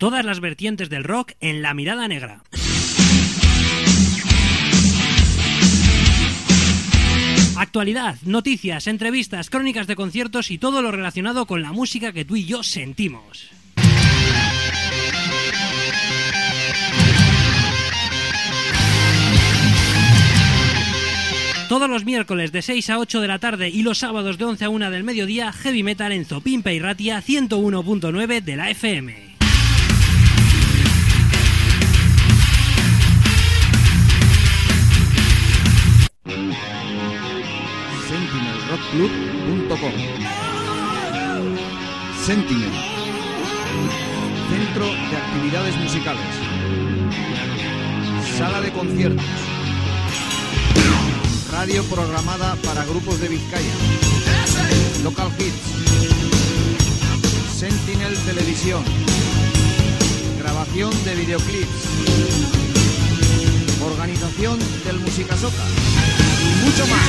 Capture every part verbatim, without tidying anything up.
Todas las vertientes del rock en La Mirada Negra. Actualidad, noticias, entrevistas, crónicas de conciertos y todo lo relacionado con la música que tú y yo sentimos. Todos los miércoles de seis a ocho de la tarde y los sábados de once a una del mediodía, Heavy Metal en Zopimpe y Ratia ciento uno punto nueve de la F M. sentinel rock club punto com. Sentinel, centro de actividades musicales, sala de conciertos, radio programada para grupos de Vizcaya, local hits, Sentinel Televisión, grabación de videoclips, organización del Musicasoca y mucho más.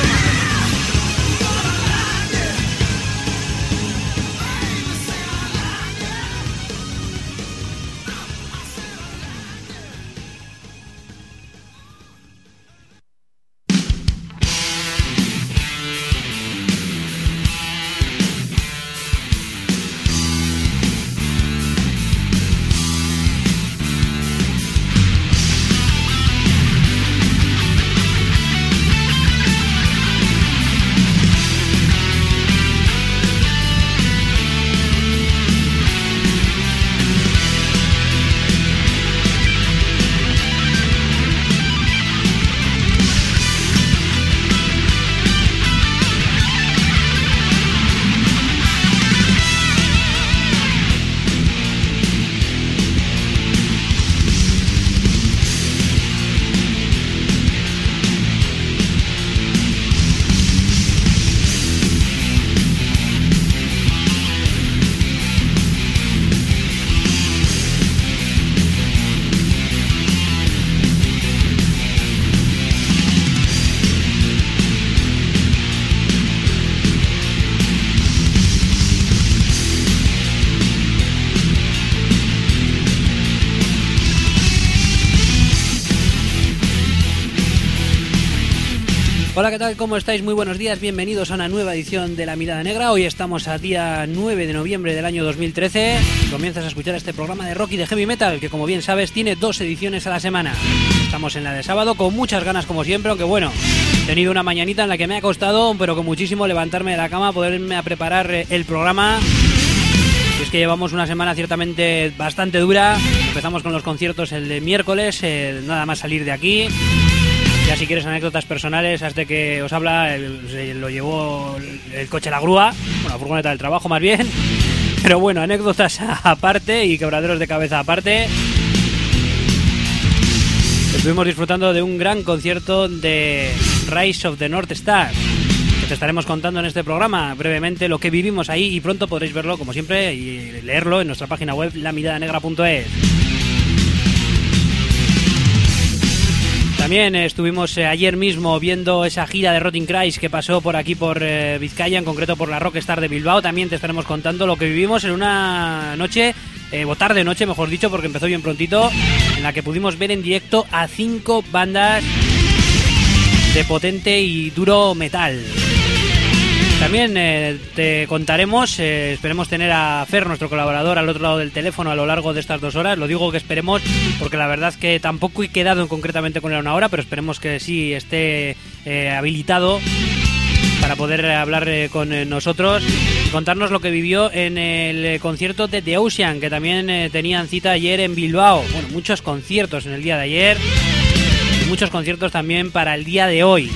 Hola, ¿qué tal? ¿Cómo estáis? Muy buenos días, bienvenidos a una nueva edición de La Mirada Negra. Hoy estamos a día nueve de noviembre del año dos mil trece. Comienzas a escuchar este programa de rock y de heavy metal, que como bien sabes tiene dos ediciones a la semana. Estamos en la de sábado con muchas ganas como siempre, aunque bueno, he tenido una mañanita en la que me ha costado, pero con muchísimo, levantarme de la cama, poderme a preparar el programa. Y es que llevamos una semana ciertamente bastante dura. Empezamos con los conciertos el de miércoles, eh, nada más salir de aquí. Ya si quieres anécdotas personales, hasta que os habla, el, se lo llevó el, el coche a la grúa, bueno, la furgoneta del trabajo más bien. Pero bueno, anécdotas aparte y quebraderos de cabeza aparte. Estuvimos disfrutando de un gran concierto de Rise of the North Star, que te estaremos contando en este programa brevemente lo que vivimos ahí, y pronto podréis verlo como siempre y leerlo en nuestra página web la mirada negra punto es. También estuvimos eh, ayer mismo viendo esa gira de Rotting Christ que pasó por aquí por eh, Vizcaya, en concreto por la Rockstar de Bilbao. También te estaremos contando lo que vivimos en una noche, eh, o tarde noche mejor dicho, porque empezó bien prontito, en la que pudimos ver en directo a cinco bandas de potente y duro metal. También eh, te contaremos, eh, esperemos tener a Fer, nuestro colaborador, al otro lado del teléfono a lo largo de estas dos horas. Lo digo que esperemos porque la verdad es que tampoco he quedado concretamente con él una hora, pero esperemos que sí esté eh, habilitado para poder hablar eh, con eh, nosotros y contarnos lo que vivió en el eh, concierto de The Ocean, que también eh, tenían cita ayer en Bilbao. Bueno, muchos conciertos en el día de ayer y muchos conciertos también para el día de hoy.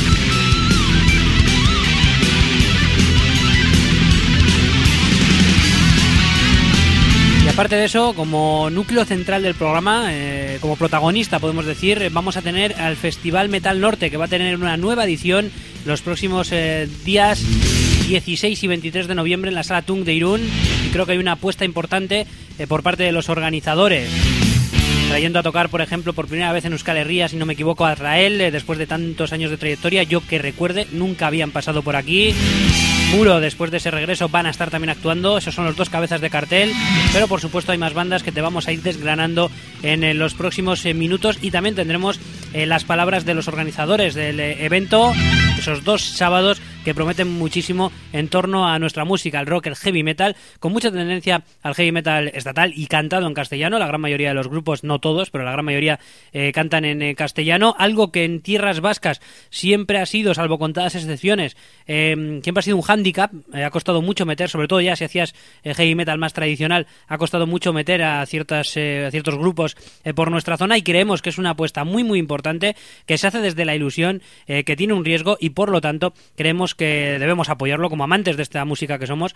Y aparte de eso, como núcleo central del programa, eh, como protagonista podemos decir, vamos a tener al Festival Metal Norte, que va a tener una nueva edición los próximos eh, días dieciséis y veintitrés de noviembre en la Sala Tung de Irún. Y creo que hay una apuesta importante eh, por parte de los organizadores, trayendo a tocar, por ejemplo, por primera vez en Euskal Herria, si no me equivoco, a Azrael, eh, después de tantos años de trayectoria. Yo que recuerde, nunca habían pasado por aquí. Muro, después de ese regreso, van a estar también actuando. Esos son los dos cabezas de cartel, pero por supuesto hay más bandas que te vamos a ir desgranando en, en los próximos eh, minutos, y también tendremos eh, las palabras de los organizadores del eh, evento, esos dos sábados que prometen muchísimo en torno a nuestra música, el rock, el heavy metal, con mucha tendencia al heavy metal estatal y cantado en castellano. La gran mayoría de los grupos, no todos, pero la gran mayoría eh, cantan en eh, castellano, algo que en tierras vascas siempre ha sido, salvo contadas excepciones, eh, siempre ha sido un hándicap. Eh, ha costado mucho meter, sobre todo ya si hacías eh, heavy metal más tradicional, ha costado mucho meter a, ciertas, eh, a ciertos grupos eh, por nuestra zona, y creemos que es una apuesta muy muy importante, que se hace desde la ilusión, eh, que tiene un riesgo, y por lo tanto creemos que debemos apoyarlo como amantes de esta música que somos,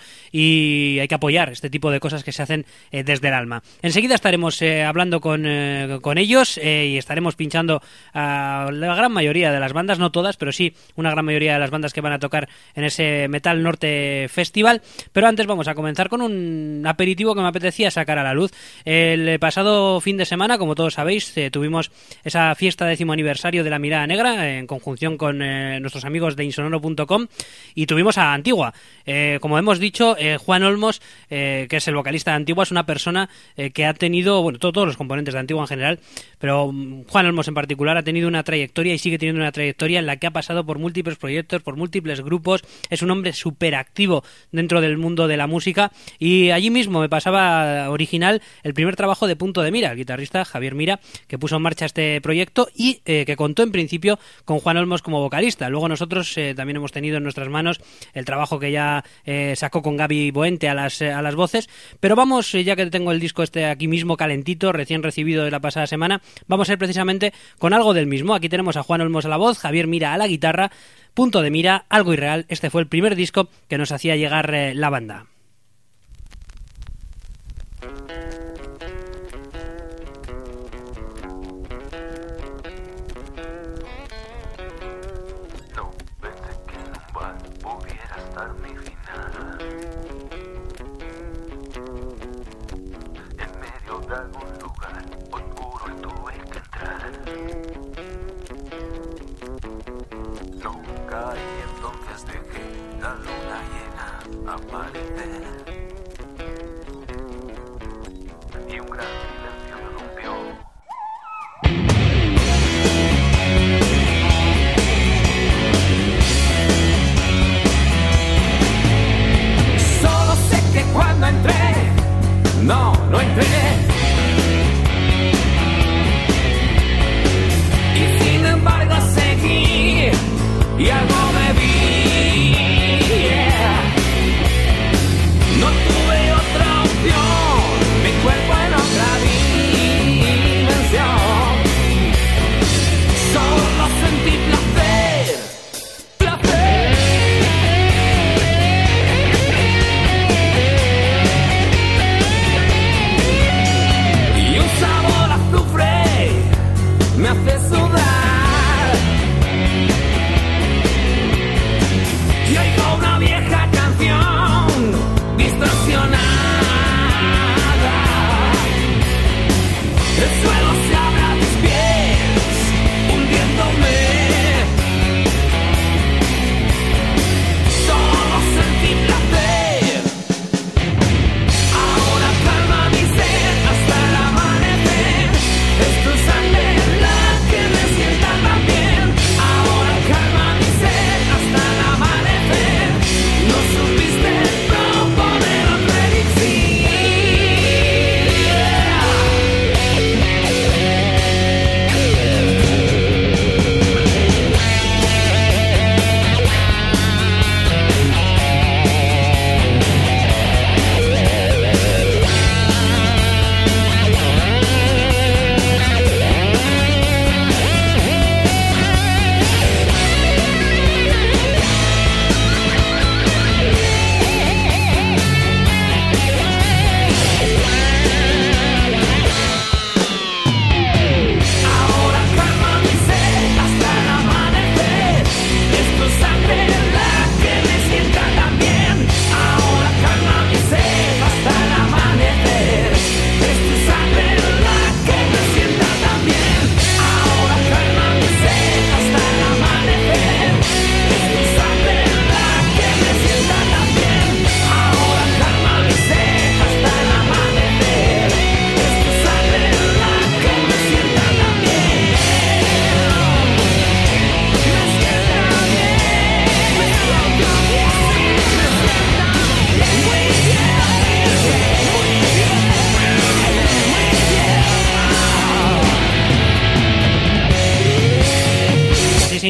y hay que apoyar este tipo de cosas que se hacen eh, desde el alma. Enseguida estaremos eh, hablando con, eh, con ellos eh, y estaremos pinchando a la gran mayoría de las bandas, no todas, pero sí una gran mayoría de las bandas que van a tocar en ese Metal Norte Festival. Pero antes vamos a comenzar con un aperitivo que me apetecía sacar a la luz. El pasado fin de semana, como todos sabéis, eh, tuvimos esa fiesta décimo aniversario de La Mirada Negra en conjunción con eh, nuestros amigos de insonoro punto com, y tuvimos a Antigua. Eh, como hemos dicho, eh, Juan Olmos, eh, que es el vocalista de Antigua, es una persona eh, que ha tenido, bueno, todo, todos los componentes de Antigua en general, pero Juan Olmos en particular ha tenido una trayectoria y sigue teniendo una trayectoria en la que ha pasado por múltiples proyectos, por múltiples grupos. Es un hombre súper activo dentro del mundo de la música, y allí mismo me pasaba original el primer trabajo de Punto de Mira, el guitarrista Javier Mira, que puso en marcha este proyecto y eh, que contó en principio con Juan Olmos como vocalista. Luego nosotros eh, también hemos tenido en nuestras manos el trabajo que ya eh, sacó con Gaby Boente a las, eh, a las voces, pero vamos, eh, ya que tengo el disco este aquí mismo calentito, recién recibido de la pasada semana, vamos a ir precisamente con algo del mismo. Aquí tenemos a Juan Olmos a la voz, Javier Mira a la guitarra, Punto de Mira, Algo Irreal. Este fue el primer disco que nos hacía llegar eh, la banda. Y un gran silencio me rompió. Solo sé que cuando entré, no, no entré. Y sin embargo seguí y algo me vi. No tuve otra opción, mi cuerpo en otra vida.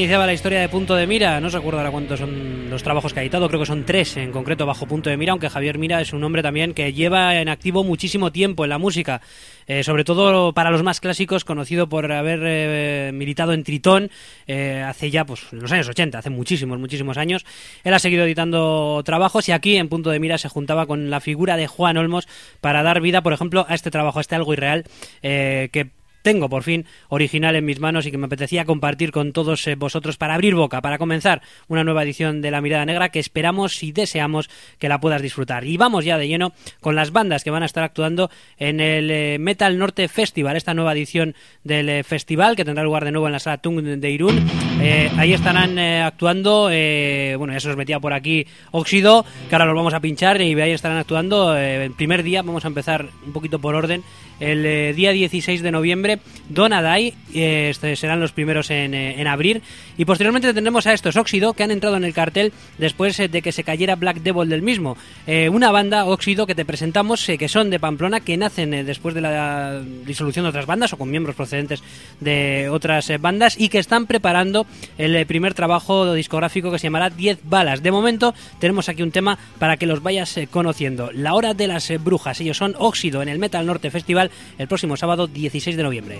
iniciaba la historia de Punto de Mira. No recuerdo ahora cuántos son los trabajos que ha editado, creo que son tres en concreto bajo Punto de Mira, aunque Javier Mira es un hombre también que lleva en activo muchísimo tiempo en la música, eh, sobre todo para los más clásicos, conocido por haber eh, militado en Tritón eh, hace ya, pues, en los años ochenta, hace muchísimos, muchísimos años. Él ha seguido editando trabajos y aquí en Punto de Mira se juntaba con la figura de Juan Olmos para dar vida, por ejemplo, a este trabajo, a este Algo Irreal, eh, que tengo por fin original en mis manos y que me apetecía compartir con todos eh, vosotros para abrir boca, para comenzar una nueva edición de La Mirada Negra que esperamos y deseamos que la puedas disfrutar. Y vamos ya de lleno con las bandas que van a estar actuando en el eh, Metal Norte Festival, esta nueva edición del eh, festival que tendrá lugar de nuevo en la Sala Tung de Irún. Eh, ahí estarán eh, actuando, eh, bueno, ya se nos metía por aquí Óxido, que ahora los vamos a pinchar, y ahí estarán actuando eh, el primer día. Vamos a empezar un poquito por orden. El eh, día dieciséis de noviembre, Donadai, eh, este serán los primeros en, eh, en abrir, y posteriormente tendremos a estos Óxido, que han entrado en el cartel después eh, de que se cayera Black Devil del mismo, eh, una banda, Óxido, que te presentamos, eh, que son de Pamplona, que nacen eh, después de la disolución de otras bandas o con miembros procedentes de otras eh, bandas, y que están preparando el eh, primer trabajo discográfico que se llamará diez balas. De momento tenemos aquí un tema para que los vayas eh, conociendo, La Hora de las eh, Brujas. Ellos son Óxido en el Metal Norte Festival el próximo sábado dieciséis de noviembre.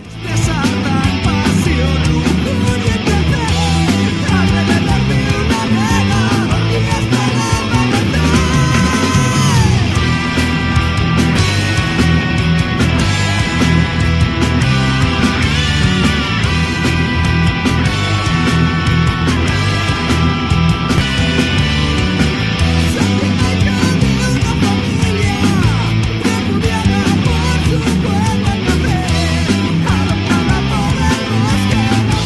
Por su cuerpo al café, adoptada por el bosque.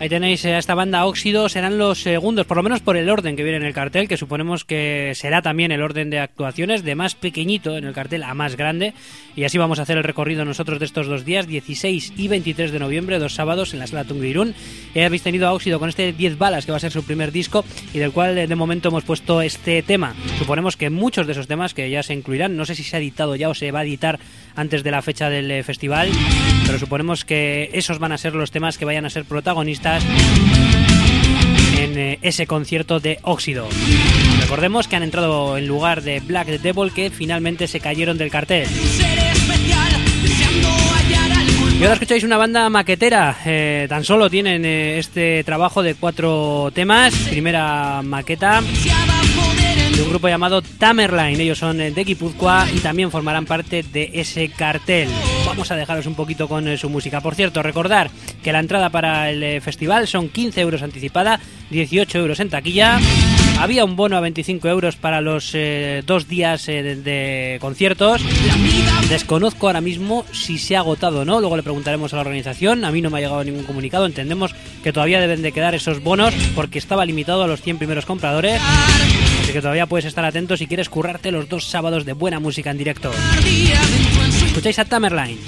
Ahí tenéis a esta banda Óxido, serán los segundos, por lo menos por el orden que viene en el cartel, que suponemos que será también el orden de actuaciones, de más pequeñito en el cartel a más grande, y así vamos a hacer el recorrido nosotros de estos dos días, dieciséis y veintitrés de noviembre, dos sábados en la Sala Tunguirún. Y habéis tenido a Óxido con este diez balas, que va a ser su primer disco, y del cual de momento hemos puesto este tema. Suponemos que muchos de esos temas que ya se incluirán, no sé si se ha editado ya o se va a editar antes de la fecha del festival, pero suponemos que esos van a ser los temas que vayan a ser protagonistas en eh, ese concierto de Óxido. Recordemos que han entrado en lugar de Black Devil, que finalmente se cayeron del cartel. Y ahora escucháis una banda maquetera, eh, tan solo tienen eh, este trabajo de cuatro temas, primera maqueta de un grupo llamado Tamerlane. Ellos son de Guipúzcoa y también formarán parte de ese cartel. Vamos a dejaros un poquito con eh, su música. Por cierto, recordar que la entrada para el eh, festival son quince euros anticipada, dieciocho euros en taquilla. Había un bono a veinticinco euros para los eh, dos días eh, de, de conciertos. Desconozco ahora mismo si se ha agotado o no, luego le preguntaremos a la organización. A mí no me ha llegado ningún comunicado, entendemos que todavía deben de quedar esos bonos porque estaba limitado a los cien primeros compradores. Así que todavía puedes estar atento si quieres currarte los dos sábados de buena música en directo. Escucháis a Tamerlane.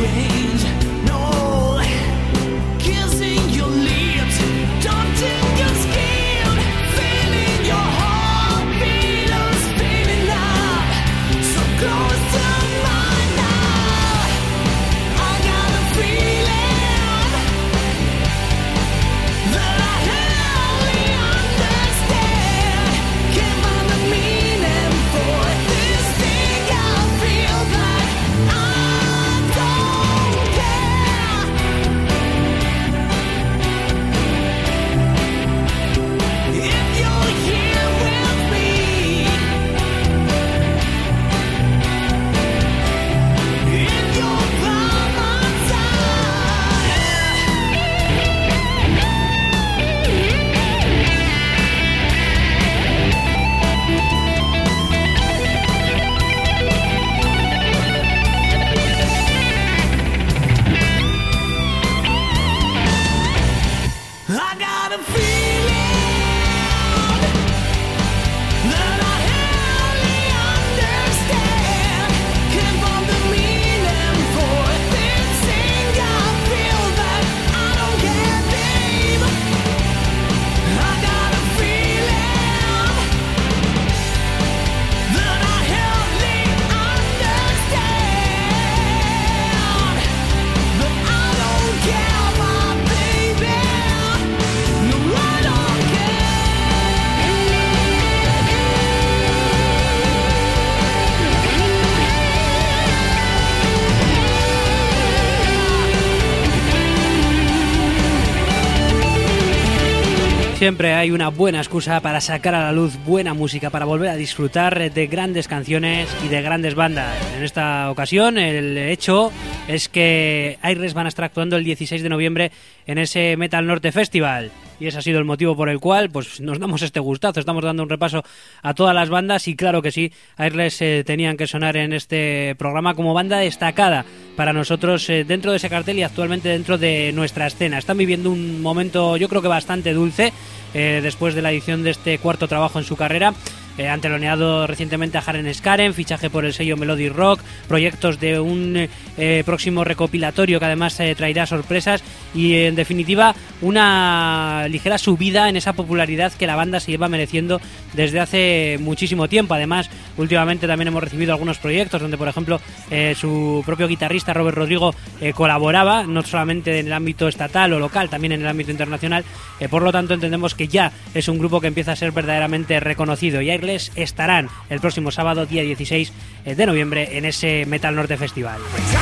Siempre hay una buena excusa para sacar a la luz buena música, para volver a disfrutar de grandes canciones y de grandes bandas. En esta ocasión el hecho es que Airless van a estar actuando el dieciséis de noviembre en ese Metal Norte Festival. Y ese ha sido el motivo por el cual pues nos damos este gustazo. Estamos dando un repaso a todas las bandas y claro que sí, Airless eh, tenían que sonar en este programa como banda destacada para nosotros eh, dentro de ese cartel y actualmente dentro de nuestra escena. Están viviendo un momento yo creo que bastante dulce eh, después de la edición de este cuarto trabajo en su carrera. Eh, han teloneado recientemente a Haren Skaren, fichaje por el sello Melody Rock, proyectos de un eh, próximo recopilatorio que además eh, traerá sorpresas y eh, en definitiva una ligera subida en esa popularidad que la banda se lleva mereciendo desde hace muchísimo tiempo. Además, últimamente también hemos recibido algunos proyectos donde por ejemplo eh, su propio guitarrista Robert Rodrigo eh, colaboraba, no solamente en el ámbito estatal o local, también en el ámbito internacional, eh, por lo tanto entendemos que ya es un grupo que empieza a ser verdaderamente reconocido y Airless estarán el próximo sábado, día dieciséis de noviembre, en ese Metal Norte Festival.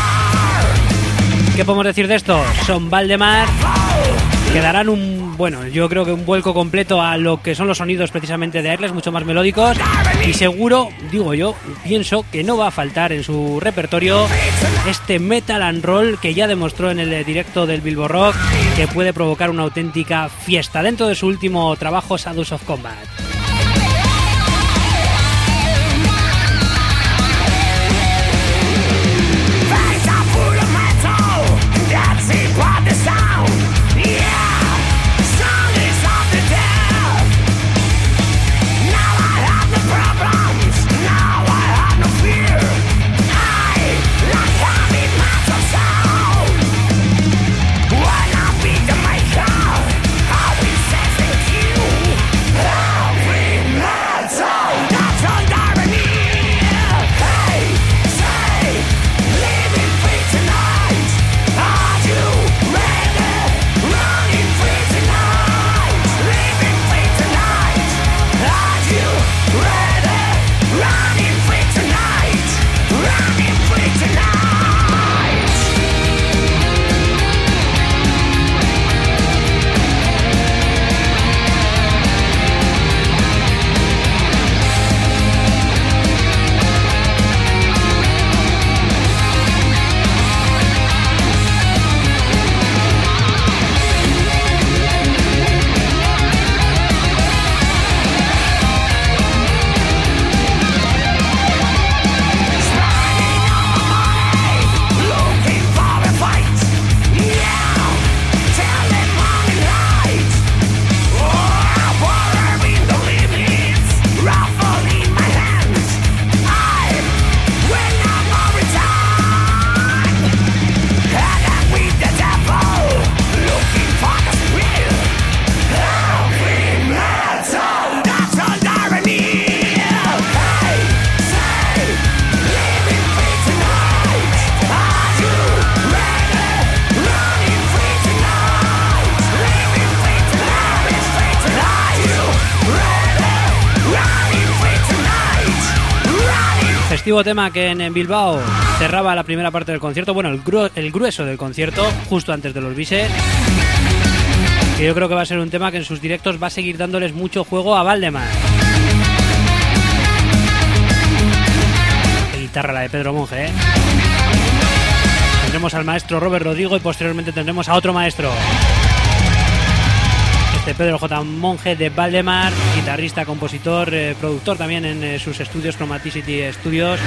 ¿Qué podemos decir de esto? Son Valdemar, que darán un, bueno, yo creo que un vuelco completo a lo que son los sonidos precisamente de Airless, mucho más melódicos, y seguro, digo yo, pienso que no va a faltar en su repertorio este metal and roll que ya demostró en el directo del Bilbo Rock que puede provocar una auténtica fiesta dentro de su último trabajo, Shadows of Combat. When I beat the maker, I'll be setting you. respectivo tema que en Bilbao cerraba la primera parte del concierto, bueno, el, gru- el grueso del concierto, justo antes de los bises. Y yo creo que va a ser un tema que en sus directos va a seguir dándoles mucho juego a Valdemar. Qué guitarra la de Pedro Monge, ¿eh? Tendremos al maestro Robert Rodrigo y posteriormente tendremos a otro maestro. Este Pedro J. Monge de Valdemar, guitarrista, compositor, eh, productor también en eh, sus estudios, Chromaticity Studios.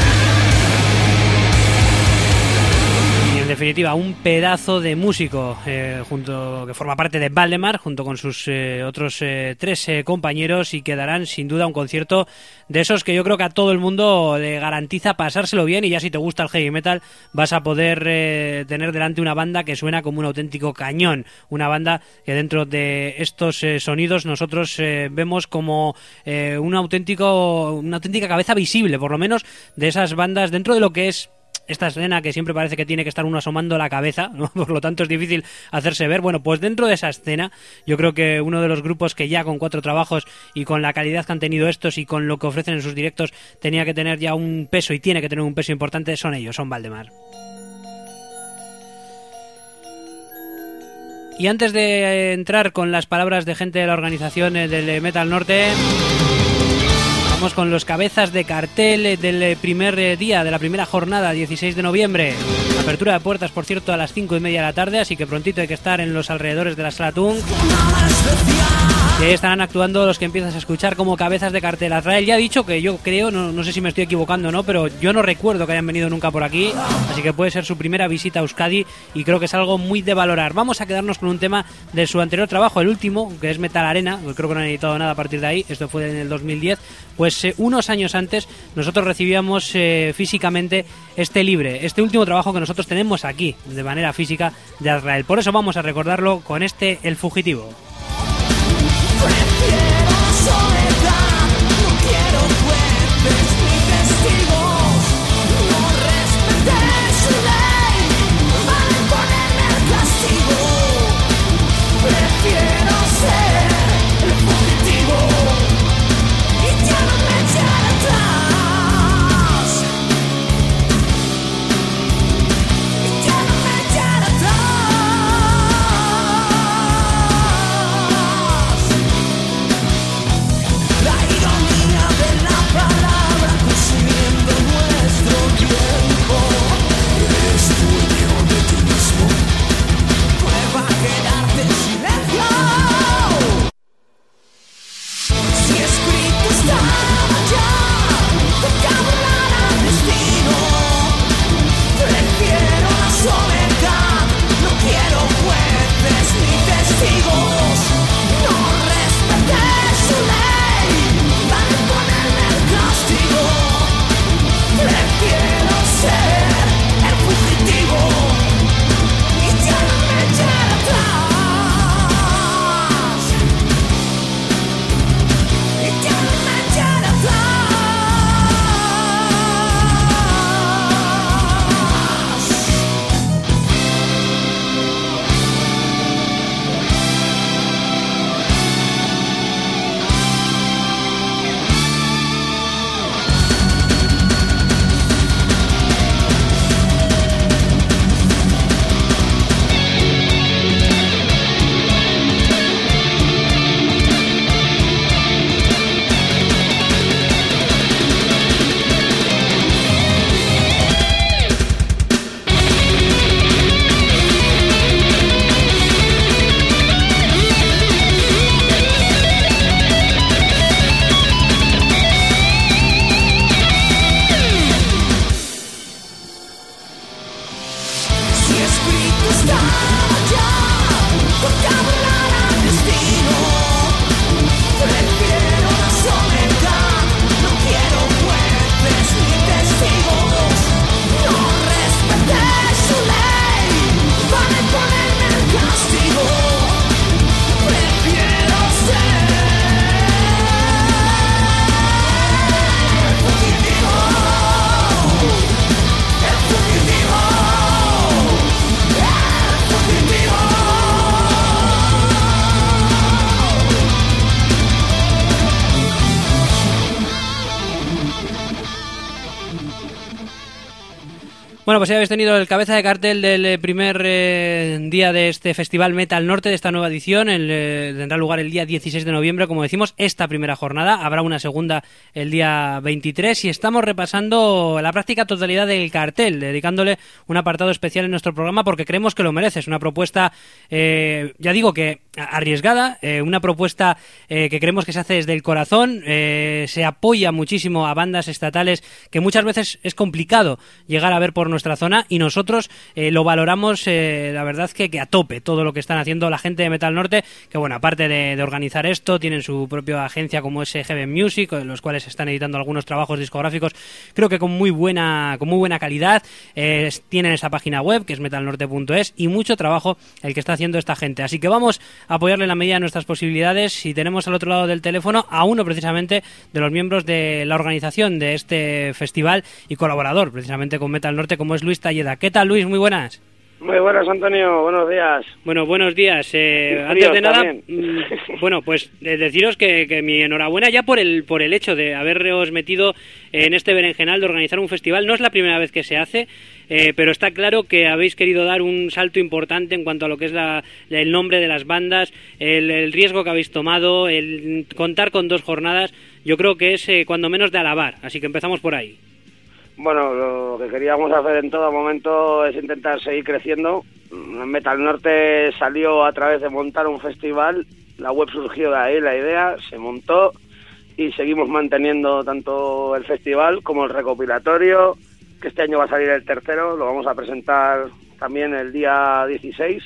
Y en definitiva, un pedazo de músico eh, junto que forma parte de Valdemar, junto con sus eh, otros eh, tres eh, compañeros, y que darán sin duda un concierto de esos que yo creo que a todo el mundo le garantiza pasárselo bien, y ya si te gusta el heavy metal vas a poder eh, tener delante una banda que suena como un auténtico cañón, una banda que dentro de estos eh, sonidos nosotros eh, vemos como eh, un auténtico, una auténtica cabeza visible, por lo menos de esas bandas dentro de lo que es esta escena que siempre parece que tiene que estar uno asomando la cabeza, ¿no? Por lo tanto es difícil hacerse ver. Bueno, pues dentro de esa escena yo creo que uno de los grupos que ya con cuatro trabajos y con la calidad que han tenido estos y con lo que ofrecen en sus directos tenía que tener ya un peso y tiene que tener un peso importante, son ellos, son Valdemar. Y antes de entrar con las palabras de gente de la organización del Metal Norte, vamos con los cabezas de cartel del primer día, de la primera jornada, dieciséis de noviembre. Apertura de puertas, por cierto, a las cinco y media de la tarde, así que prontito hay que estar en los alrededores de la Sala Tung. Y ahí estarán actuando los que empiezas a escuchar como cabezas de cartel. Azrael ya ha dicho que yo creo, no, no sé si me estoy equivocando o no, pero yo no recuerdo que hayan venido nunca por aquí, así que puede ser su primera visita a Euskadi y creo que es algo muy de valorar. Vamos a quedarnos con un tema de su anterior trabajo, el último, que es Metal Arena, creo que no han editado nada a partir de ahí, esto fue en el dos mil diez, pues eh, unos años antes nosotros recibíamos eh, físicamente este libre, este último trabajo que nosotros tenemos aquí, de manera física, de Azrael. Por eso vamos a recordarlo con este El Fugitivo. Prefiero soledad, no quiero jueces ni testigos, no respeté su ley, van a imponerme el castigo. Prefiero ser el fugitivo y ya no me echar atrás, y ya no me echar atrás. Bueno, pues ya habéis tenido el cabeza de cartel del primer eh, día de este Festival Metal Norte, de esta nueva edición. El, eh, tendrá lugar el día dieciséis de noviembre, como decimos, esta primera jornada. Habrá una segunda el día veintitrés y estamos repasando la práctica totalidad del cartel, dedicándole un apartado especial en nuestro programa porque creemos que lo merece. Es una propuesta, eh, ya digo que arriesgada, eh, una propuesta eh, que creemos que se hace desde el corazón, eh, se apoya muchísimo a bandas estatales que muchas veces es complicado llegar a ver por nuestra zona y nosotros eh, lo valoramos, eh, la verdad que, que a tope todo lo que están haciendo la gente de Metal Norte, que bueno, aparte de, de organizar esto, tienen su propia agencia como es Heaven Music, en los cuales están editando algunos trabajos discográficos, creo que con muy buena con muy buena calidad, eh, tienen esa página web que es metal norte punto es y mucho trabajo el que está haciendo esta gente, así que vamos a apoyarle en la medida de nuestras posibilidades y tenemos al otro lado del teléfono a uno precisamente de los miembros de la organización de este festival y colaborador precisamente con Metal Norte, como es Luis Talleda. ¿Qué tal, Luis? Muy buenas. Muy buenas, Antonio. Buenos días. Bueno, buenos días. Eh, Y antes de fríos nada, también. mm, bueno, pues de deciros que, que mi enhorabuena ya por el por el hecho de haberos metido en este berenjenal de organizar un festival. No es la primera vez que se hace, eh, pero está claro que habéis querido dar un salto importante en cuanto a lo que es la, el nombre de las bandas, el, el riesgo que habéis tomado, el contar con dos jornadas. Yo creo que es eh, cuando menos de alabar. Así que empezamos por ahí. Bueno, lo que queríamos hacer en todo momento es intentar seguir creciendo. Metal Norte salió a través de montar un festival, la web surgió de ahí, la idea, se montó y seguimos manteniendo tanto el festival como el recopilatorio, que este año va a salir el tercero, lo vamos a presentar también el día dieciséis,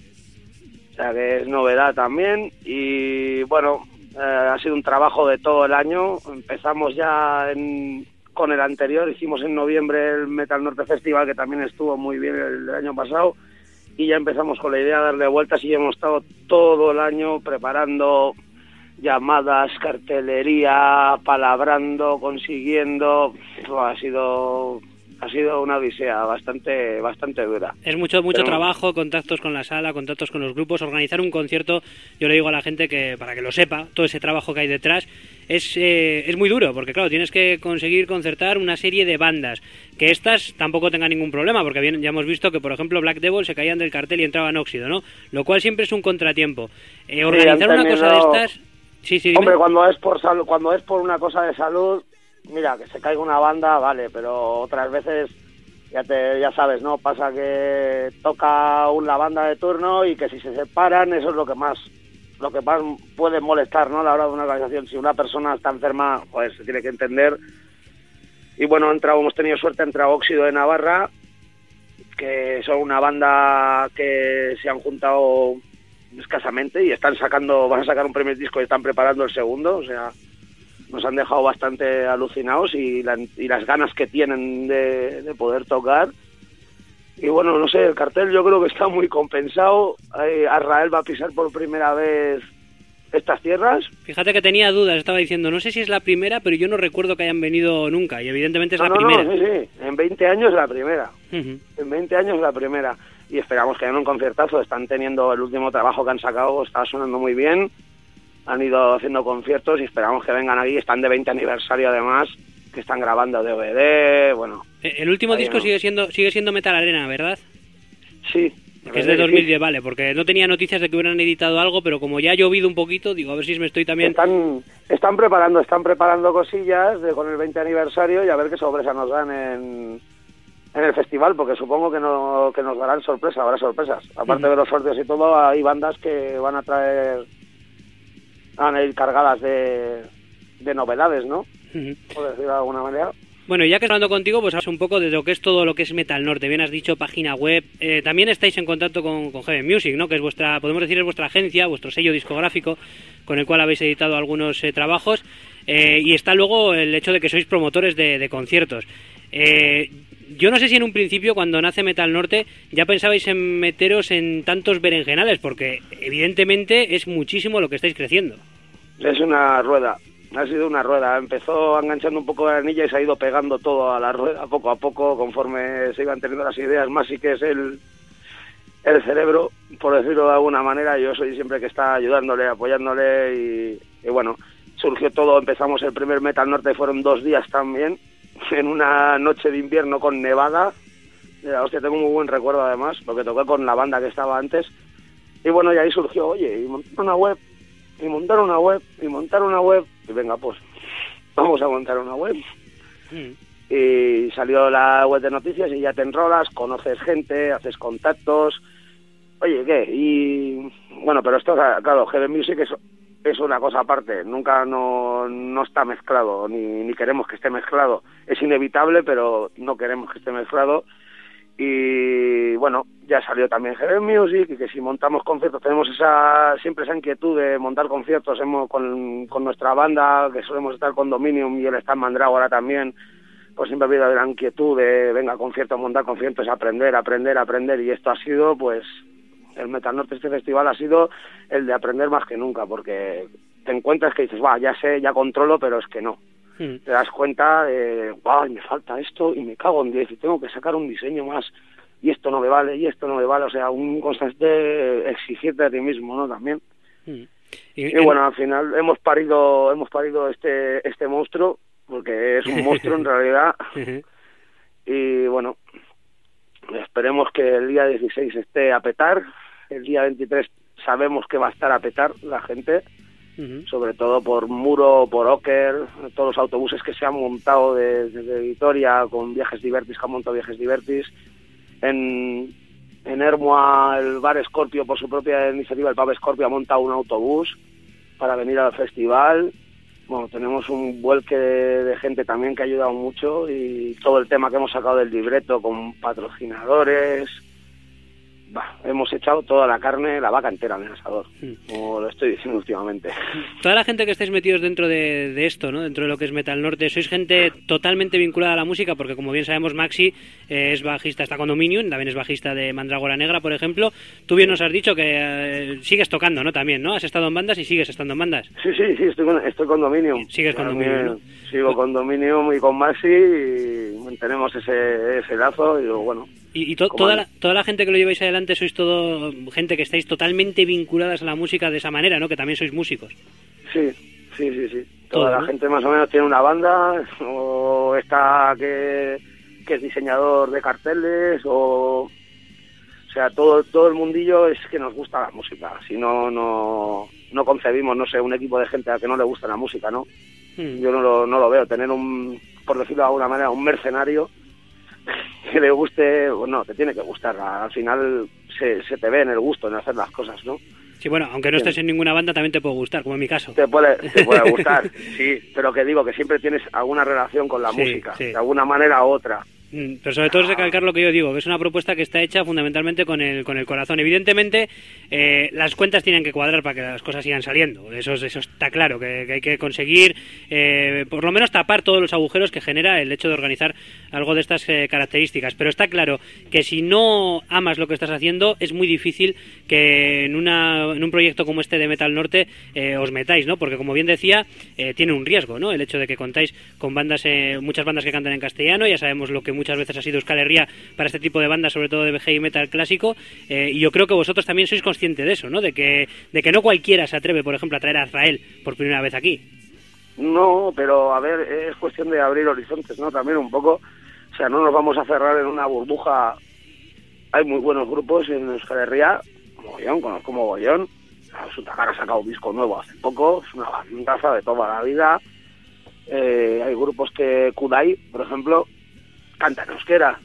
o sea que es novedad también. Y bueno, eh, ha sido un trabajo de todo el año. Empezamos ya en... con el anterior, hicimos en noviembre el Metal Norte Festival, que también estuvo muy bien el, el año pasado, y ya empezamos con la idea de darle vueltas y hemos estado todo el año preparando llamadas, cartelería, palabrando, consiguiendo. Ha sido ha sido una odisea bastante bastante dura. Es mucho mucho Pero... trabajo, contactos con la sala, contactos con los grupos, organizar un concierto. Yo le digo a la gente que, para que lo sepa, todo ese trabajo que hay detrás es eh, es muy duro, porque claro, tienes que conseguir concertar una serie de bandas, que estas tampoco tengan ningún problema, porque bien, ya hemos visto que, por ejemplo, Black Devil se caían del cartel y entraban Óxido, ¿no? Lo cual siempre es un contratiempo. Eh, organizar sí, una tenido... cosa de estas... Sí, sí, dime. Hombre, cuando es por salud, cuando es por una cosa de salud, mira, que se caiga una banda, vale, pero otras veces... Ya te ya sabes, ¿no? Pasa que toca una banda de turno y que si se separan, eso es lo que más lo que más puede molestar, ¿no? A la hora de una organización. Si una persona está enferma, pues se tiene que entender. Y bueno, ha entrado, hemos tenido suerte, ha entrado Óxido de Navarra, que son una banda que se han juntado escasamente y están sacando, van a sacar un primer disco y están preparando el segundo, o sea... Nos han dejado bastante alucinados y, la, y las ganas que tienen de, de poder tocar. Y bueno, no sé, el cartel yo creo que está muy compensado. Eh, Azrael va a pisar por primera vez estas tierras. Fíjate que tenía dudas, estaba diciendo, no sé si es la primera, pero yo no recuerdo que hayan venido nunca, y evidentemente es no, la no, primera. No, sí, sí, en veinte años es la primera. Uh-huh. En veinte años es la primera. Y esperamos que hagan un conciertazo. Están teniendo el último trabajo que han sacado, está sonando muy bien. Han ido haciendo conciertos y esperamos que vengan aquí. Están de veinte aniversario además, que están grabando D V D, bueno. El último disco no. sigue siendo sigue siendo Metal Arena, ¿verdad? Sí. Que es de dos mil diez, vale, porque no tenía noticias de que hubieran editado algo, pero como ya ha llovido un poquito, digo, a ver si me estoy también... Están, están preparando, están preparando cosillas de, con el veinte aniversario y a ver qué sorpresa nos dan en, en el festival, porque supongo que, no, que nos darán sorpresa, habrá sorpresas. Aparte uh-huh. de los sorteos y todo, hay bandas que van a traer... van a ir cargadas de, de novedades, ¿no? Uh-huh. Por decirlo de alguna manera. Bueno, ya que estoy hablando contigo, pues hablas un poco de lo que es todo lo que es Metal Norte. Bien has dicho, página web. Eh, también estáis en contacto con, con Heaven Music, ¿no? Que es vuestra, podemos decir, es vuestra agencia, vuestro sello discográfico, con el cual habéis editado algunos eh, trabajos. Eh, y está luego el hecho de que sois promotores de, de conciertos. Eh, yo no sé si en un principio, cuando nace Metal Norte, ya pensabais en meteros en tantos berenjenales, porque evidentemente es muchísimo lo que estáis creciendo. Es una rueda. Ha sido una rueda, empezó enganchando un poco la anilla y se ha ido pegando todo a la rueda poco a poco conforme se iban teniendo las ideas, más sí que es el, el cerebro, por decirlo de alguna manera. Yo soy siempre que está ayudándole, apoyándole y, y bueno, surgió todo, empezamos el primer Metal Norte, fueron dos días también, en una noche de invierno con nevada, la hostia, tengo muy buen recuerdo además, porque toqué con la banda que estaba antes. Y bueno, y ahí surgió, oye, y montar una web, y montar una web, y montar una web. Y venga, pues, vamos a montar una web. Mm. Y salió la web de noticias y ya te enrolas, conoces gente, haces contactos. Oye, ¿qué? Y bueno, pero esto, claro, Heavy Music es, es una cosa aparte. Nunca no, no está mezclado, ni, ni queremos que esté mezclado. Es inevitable, pero no queremos que esté mezclado. Y bueno, ya salió también Heavy Music, y que si montamos conciertos tenemos esa siempre esa inquietud de montar conciertos hemos, con, con nuestra banda, que solemos estar con Dominium y él está en Mandrágora también, pues siempre ha habido la inquietud de venga, conciertos, montar conciertos, aprender, aprender, aprender, y esto ha sido, pues, el Metal Norte, este festival ha sido el de aprender más que nunca, porque te encuentras que dices, va, ya sé, ya controlo, pero es que no. Te das cuenta de, wow, me falta esto y me cago en diez y tengo que sacar un diseño más y esto no me vale y esto no me vale, o sea, un constante exigirte a ti mismo, ¿no? También. Mm. Y, y bueno, al final hemos parido hemos parido este este monstruo, porque es un monstruo en realidad. Y bueno, esperemos que el día dieciséis esté a petar, el día veintitrés sabemos que va a estar a petar la gente. Uh-huh. Sobre todo por Muro, por Oker, todos los autobuses que se han montado desde de Vitoria con Viajes Divertis, que han montado Viajes Divertis. En, en Ermua, el bar Scorpio, por su propia iniciativa, el pub Scorpio, ha montado un autobús para venir al festival. Bueno, tenemos un vuelque de, de gente también que ha ayudado mucho, y todo el tema que hemos sacado del libreto con patrocinadores. Bah, hemos echado toda la carne, la vaca entera en el asador, como lo estoy diciendo últimamente. Toda la gente que estáis metidos dentro de, de esto, ¿no? Dentro de lo que es Metal Norte, sois gente totalmente vinculada a la música, porque como bien sabemos, Maxi eh, es bajista, está con Dominium, también es bajista de Mandrágora Negra, por ejemplo. Tú bien nos has dicho que eh, sigues tocando, ¿no? También, ¿no? Has estado en bandas y sigues estando en bandas. Sí, sí, sí, estoy con, estoy con Dominium. Sigues con Dominium, ¿no? Sigo con Dominium y con Maxi, y mantenemos ese, ese lazo, y bueno... Y, y to, toda, la, toda la gente que lo lleváis adelante sois todo gente que estáis totalmente vinculadas a la música de esa manera, ¿no? Que también sois músicos. Sí, sí, sí, sí. Todo, toda la ¿no? gente más o menos tiene una banda, o está que, que es diseñador de carteles, o... O sea, todo todo el mundillo es que nos gusta la música. Si no, no, no concebimos, no sé, un equipo de gente a que no le gusta la música, ¿no? Hmm. Yo no lo, no lo veo. Tener un, por decirlo de alguna manera, un mercenario que le guste, bueno, te tiene que gustar. Al final se, se te ve en el gusto, en hacer las cosas, ¿no? Sí, bueno, aunque no estés en ninguna banda también te puede gustar, como en mi caso. Te puede, te puede gustar, sí, pero que digo que siempre tienes alguna relación con la sí, música, sí. de alguna manera u otra. Pero sobre todo es recalcar lo que yo digo, que es una propuesta que está hecha fundamentalmente con el con el corazón. Evidentemente, eh, las cuentas tienen que cuadrar para que las cosas sigan saliendo. Eso, eso está claro, que, que hay que conseguir, eh, por lo menos tapar todos los agujeros que genera el hecho de organizar algo de estas eh, características. Pero está claro que si no amas lo que estás haciendo, es muy difícil que en, una, en un proyecto como este de Metal Norte eh, os metáis, ¿no? Porque como bien decía, eh, tiene un riesgo, ¿no? El hecho de que contáis con bandas, eh, muchas bandas que cantan en castellano, ya sabemos lo que muchas veces ha sido Euskal Herria para este tipo de bandas, sobre todo de heavy metal clásico, eh, y yo creo que vosotros también sois conscientes de eso, ¿no? De que, de que no cualquiera se atreve, por ejemplo, a traer a Azrael por primera vez aquí. No, pero a ver, es cuestión de abrir horizontes, ¿no? También un poco, o sea, no nos vamos a cerrar en una burbuja. Hay muy buenos grupos en Euskal Herria, Mogollón, conozco Mogollón. Sutagar ha sacado un disco nuevo hace poco, es una bandaza de toda la vida. Eh, hay grupos que Kudai, por ejemplo, canta en euskera,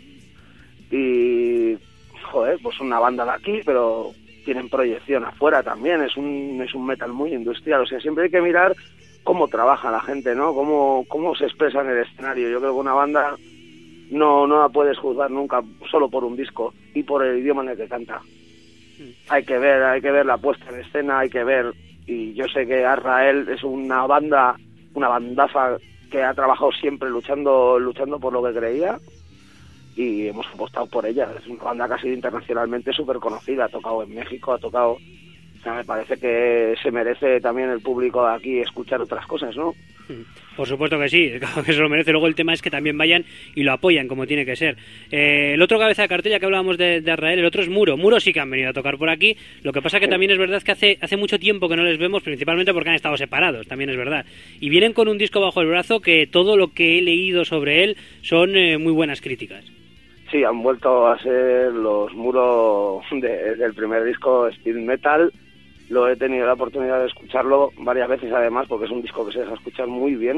y joder, pues una banda de aquí, pero tienen proyección afuera también. Es un es un metal muy industrial, o sea, siempre hay que mirar cómo trabaja la gente, ¿no? Cómo, cómo se expresa en el escenario. Yo creo que una banda no, no la puedes juzgar nunca solo por un disco y por el idioma en el que canta. Hay que ver, hay que ver la puesta en escena, hay que ver, y yo sé que Azrael es una banda, una bandaza que ha trabajado siempre luchando luchando por lo que creía, y hemos apostado por ella. Es una banda que ha sido internacionalmente súper conocida, ha tocado en México, ha tocado... O sea, me parece que se merece también el público de aquí escuchar otras cosas, ¿no? Por supuesto que sí, que se lo merece. Luego el tema es que también vayan y lo apoyan como tiene que ser. Eh, el otro cabeza de cartel, ya que hablábamos de, de Azrael, el otro es Muro. Muro sí que han venido a tocar por aquí. Lo que pasa que también es verdad que hace hace mucho tiempo que no les vemos, principalmente porque han estado separados, también es verdad. Y vienen con un disco bajo el brazo que todo lo que he leído sobre él son eh, muy buenas críticas. Sí, han vuelto a ser los muros de, del primer disco Speed Metal. Lo he tenido la oportunidad de escucharlo varias veces además, porque es un disco que se deja escuchar muy bien.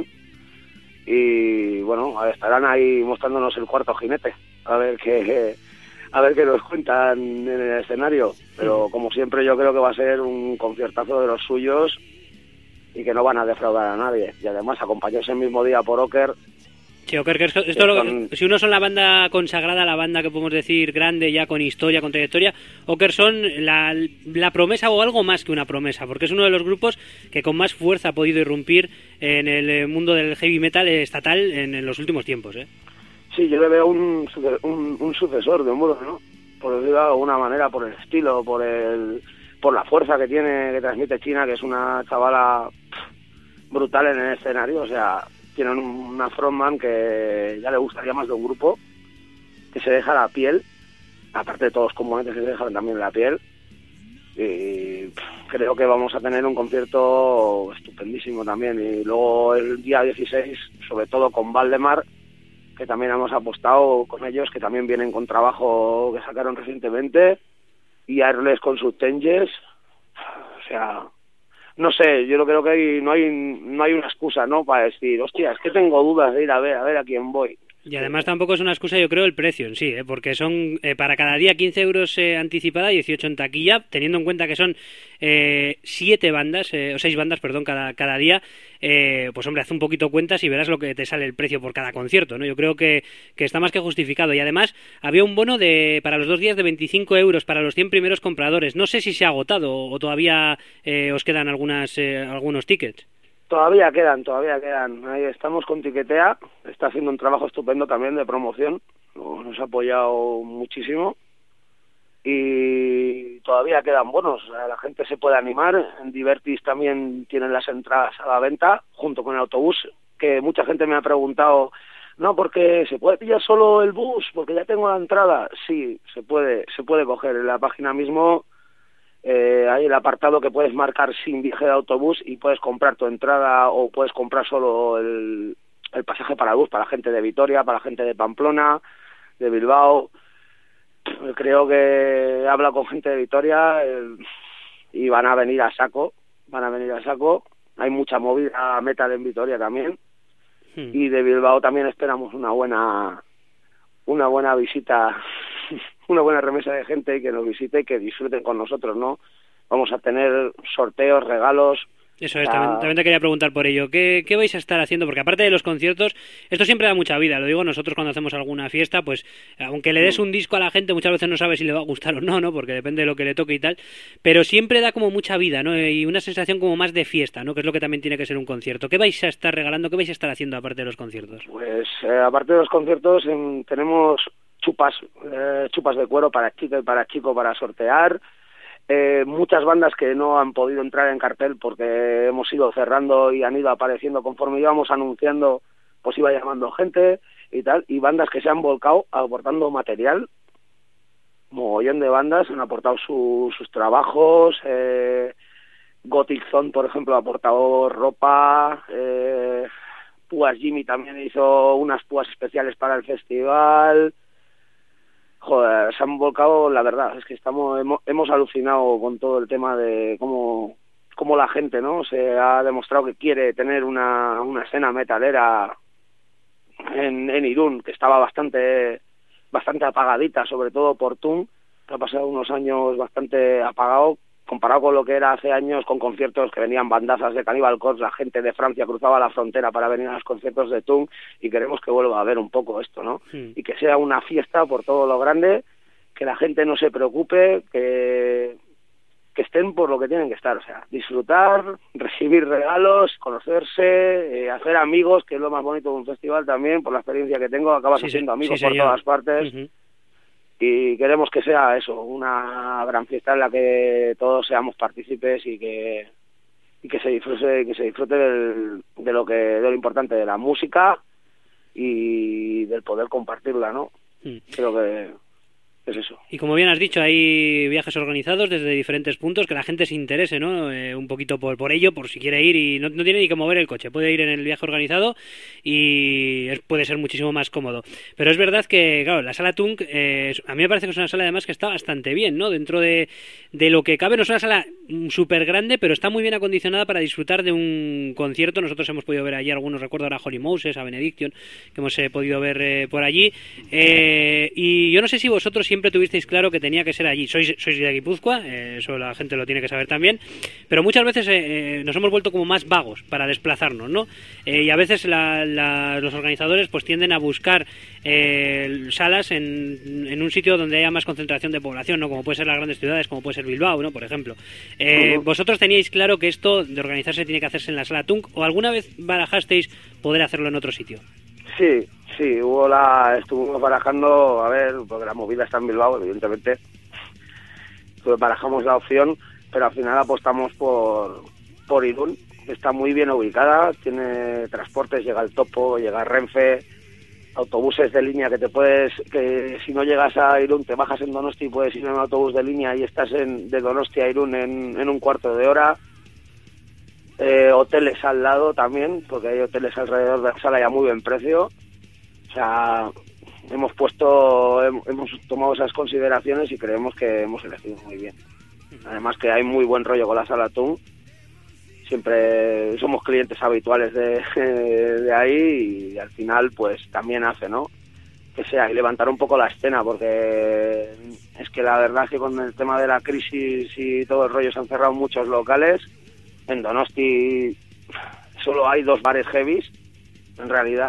Y bueno, estarán ahí mostrándonos el cuarto jinete, a ver qué, a ver qué nos cuentan en el escenario. Pero como siempre yo creo que va a ser un conciertazo de los suyos y que no van a defraudar a nadie. Y además acompañó ese mismo día por Oker. Sí, Oker, que esto, esto lo, si uno son la banda consagrada, la banda que podemos decir grande ya con historia, con trayectoria, Oker son la, la promesa o algo más que una promesa, porque es uno de los grupos que con más fuerza ha podido irrumpir en el mundo del heavy metal estatal en, en los últimos tiempos, ¿eh? Sí, yo le veo un, un, un sucesor de Muro, ¿no? Por decirlo de alguna manera, por el estilo, por el por la fuerza que tiene, que transmite China, que es una chavala pff, brutal en el escenario, o sea... Tienen una frontman que ya le gustaría más de un grupo, que se deja la piel, aparte de todos los componentes que se dejan también la piel. Y creo que vamos a tener un concierto estupendísimo también. Y luego el día dieciséis, sobre todo con Valdemar, que también hemos apostado con ellos, que también vienen con trabajo que sacaron recientemente, y Airless con sus Changes. O sea... No sé, yo creo que hay, no hay no hay una excusa, ¿no? Para decir, hostia, es que tengo dudas de ir a ver, a ver a quién voy. Y además tampoco es una excusa, yo creo, el precio en sí, ¿eh? Porque son eh, para cada día quince euros eh, anticipada, dieciocho en taquilla, teniendo en cuenta que son eh, siete bandas, eh, o seis bandas, perdón, cada, cada día, eh, pues hombre, haz un poquito cuentas y verás lo que te sale el precio por cada concierto, ¿no? Yo creo que, que está más que justificado. Y además había un bono de para los dos días de veinticinco euros para los cien primeros compradores. No sé si se ha agotado o todavía eh, os quedan algunas eh, algunos tickets. Todavía quedan, todavía quedan. Ahí estamos con Tiquetea, está haciendo un trabajo estupendo también de promoción, nos ha apoyado muchísimo y todavía quedan bonos, la gente se puede animar. En Divertis también tienen las entradas a la venta, junto con el autobús, que mucha gente me ha preguntado, no, porque se puede pillar solo el bus, porque ya tengo la entrada. Sí, se puede, se puede coger en la página mismo. Eh, hay el apartado que puedes marcar sin viaje de autobús y puedes comprar tu entrada o puedes comprar solo el, el pasaje para bus para la gente de Vitoria, para la gente de Pamplona, de Bilbao. Creo que he hablado con gente de Vitoria eh, y van a venir a saco, van a venir a saco. Hay mucha movida metal en Vitoria también. Hmm. Y de Bilbao también esperamos una buena una buena visita, una buena remesa de gente que nos visite y que disfruten con nosotros, ¿no? Vamos a tener sorteos, regalos. Eso es, también, también te quería preguntar por ello. ¿Qué, ¿Qué vais a estar haciendo? Porque aparte de los conciertos, esto siempre da mucha vida. Lo digo, nosotros cuando hacemos alguna fiesta, pues aunque le des un disco a la gente, muchas veces no sabes si le va a gustar o no, ¿no? Porque depende de lo que le toque y tal. Pero siempre da como mucha vida, ¿no? Y una sensación como más de fiesta, ¿no? Que es lo que también tiene que ser un concierto. ¿Qué vais a estar regalando? ¿Qué vais a estar haciendo aparte de los conciertos? Pues eh, aparte de los conciertos en, tenemos chupas, eh, chupas de cuero para chico y para chico para sortear. Eh, muchas bandas que no han podido entrar en cartel porque hemos ido cerrando y han ido apareciendo conforme íbamos anunciando, pues iba llamando gente y tal, y bandas que se han volcado aportando material, mogollón de bandas han aportado su, sus trabajos. eh, Gothic Zone, por ejemplo, ha aportado ropa. eh, Púas Jimmy también hizo unas púas especiales para el festival. Joder, se han volcado, la verdad, es que estamos hemos, hemos alucinado con todo el tema de cómo, cómo la gente, ¿no? Se ha demostrado que quiere tener una, una escena metalera en, en Irún, que estaba bastante bastante apagadita, sobre todo por Tum, que ha pasado unos años bastante apagado, comparado con lo que era hace años, con conciertos que venían bandazas de Cannibal Corpse, la gente de Francia cruzaba la frontera para venir a los conciertos de Tung, y queremos que vuelva a haber un poco esto, ¿no? Sí. Y que sea una fiesta por todo lo grande, que la gente no se preocupe, que, que estén por lo que tienen que estar, o sea, disfrutar, recibir regalos, conocerse, eh, hacer amigos, que es lo más bonito de un festival también, por la experiencia que tengo, acabas sí, haciendo amigos sí, por todas partes. Uh-huh. Y queremos que sea eso, una gran fiesta en la que todos seamos partícipes y que y que se disfrute que se disfrute del, de lo que de lo importante de la música y del poder compartirla, ¿no? Mm. Creo que es eso. Y como bien has dicho, hay viajes organizados desde diferentes puntos, que la gente se interese, ¿no? Eh, un poquito por, por ello, por si quiere ir y no, no tiene ni que mover el coche, puede ir en el viaje organizado y es, puede ser muchísimo más cómodo. Pero es verdad que, claro, la sala Tunk, eh, a mí me parece que es una sala además que está bastante bien, ¿no? Dentro de, de lo que cabe, no es una sala súper grande, pero está muy bien acondicionada para disfrutar de un concierto. Nosotros hemos podido ver allí algunos, recuerdo ahora a Holy Moses, a Benediction, que hemos eh, podido ver eh, por allí. Eh, y yo no sé si vosotros siempre tuvisteis claro que tenía que ser allí. Sois, sois de Guipúzcoa, eh, eso la gente lo tiene que saber también, pero muchas veces eh, nos hemos vuelto como más vagos para desplazarnos, ¿no? Eh, y a veces la, la, los organizadores pues tienden a buscar eh, salas en, en un sitio donde haya más concentración de población, ¿no? Como puede ser las grandes ciudades, como puede ser Bilbao, ¿no? Por ejemplo. Eh, uh-huh. ¿Vosotros teníais claro que esto de organizarse tiene que hacerse en la sala Tunk o alguna vez barajasteis poder hacerlo en otro sitio? Sí, sí, hubo la, estuvimos barajando, a ver, porque la movida está en Bilbao, evidentemente, pues barajamos la opción, pero al final apostamos por, por Irún, que está muy bien ubicada, tiene transportes, llega el Topo, llega Renfe, autobuses de línea que te puedes, que si no llegas a Irún te bajas en Donosti y puedes ir en un autobús de línea y estás en, de Donosti a Irún en, en un cuarto de hora. Eh, hoteles al lado también, porque hay hoteles alrededor de la sala y a muy buen precio. O sea, hemos puesto, hemos tomado esas consideraciones y creemos que hemos elegido muy bien. Además que hay muy buen rollo con la sala Tunk. Siempre somos clientes habituales de, de ahí y al final pues también hace, ¿no? Que sea, y levantar un poco la escena, porque es que la verdad es que con el tema de la crisis y todo el rollo se han cerrado muchos locales. En Donosti solo hay dos bares heavies, en realidad,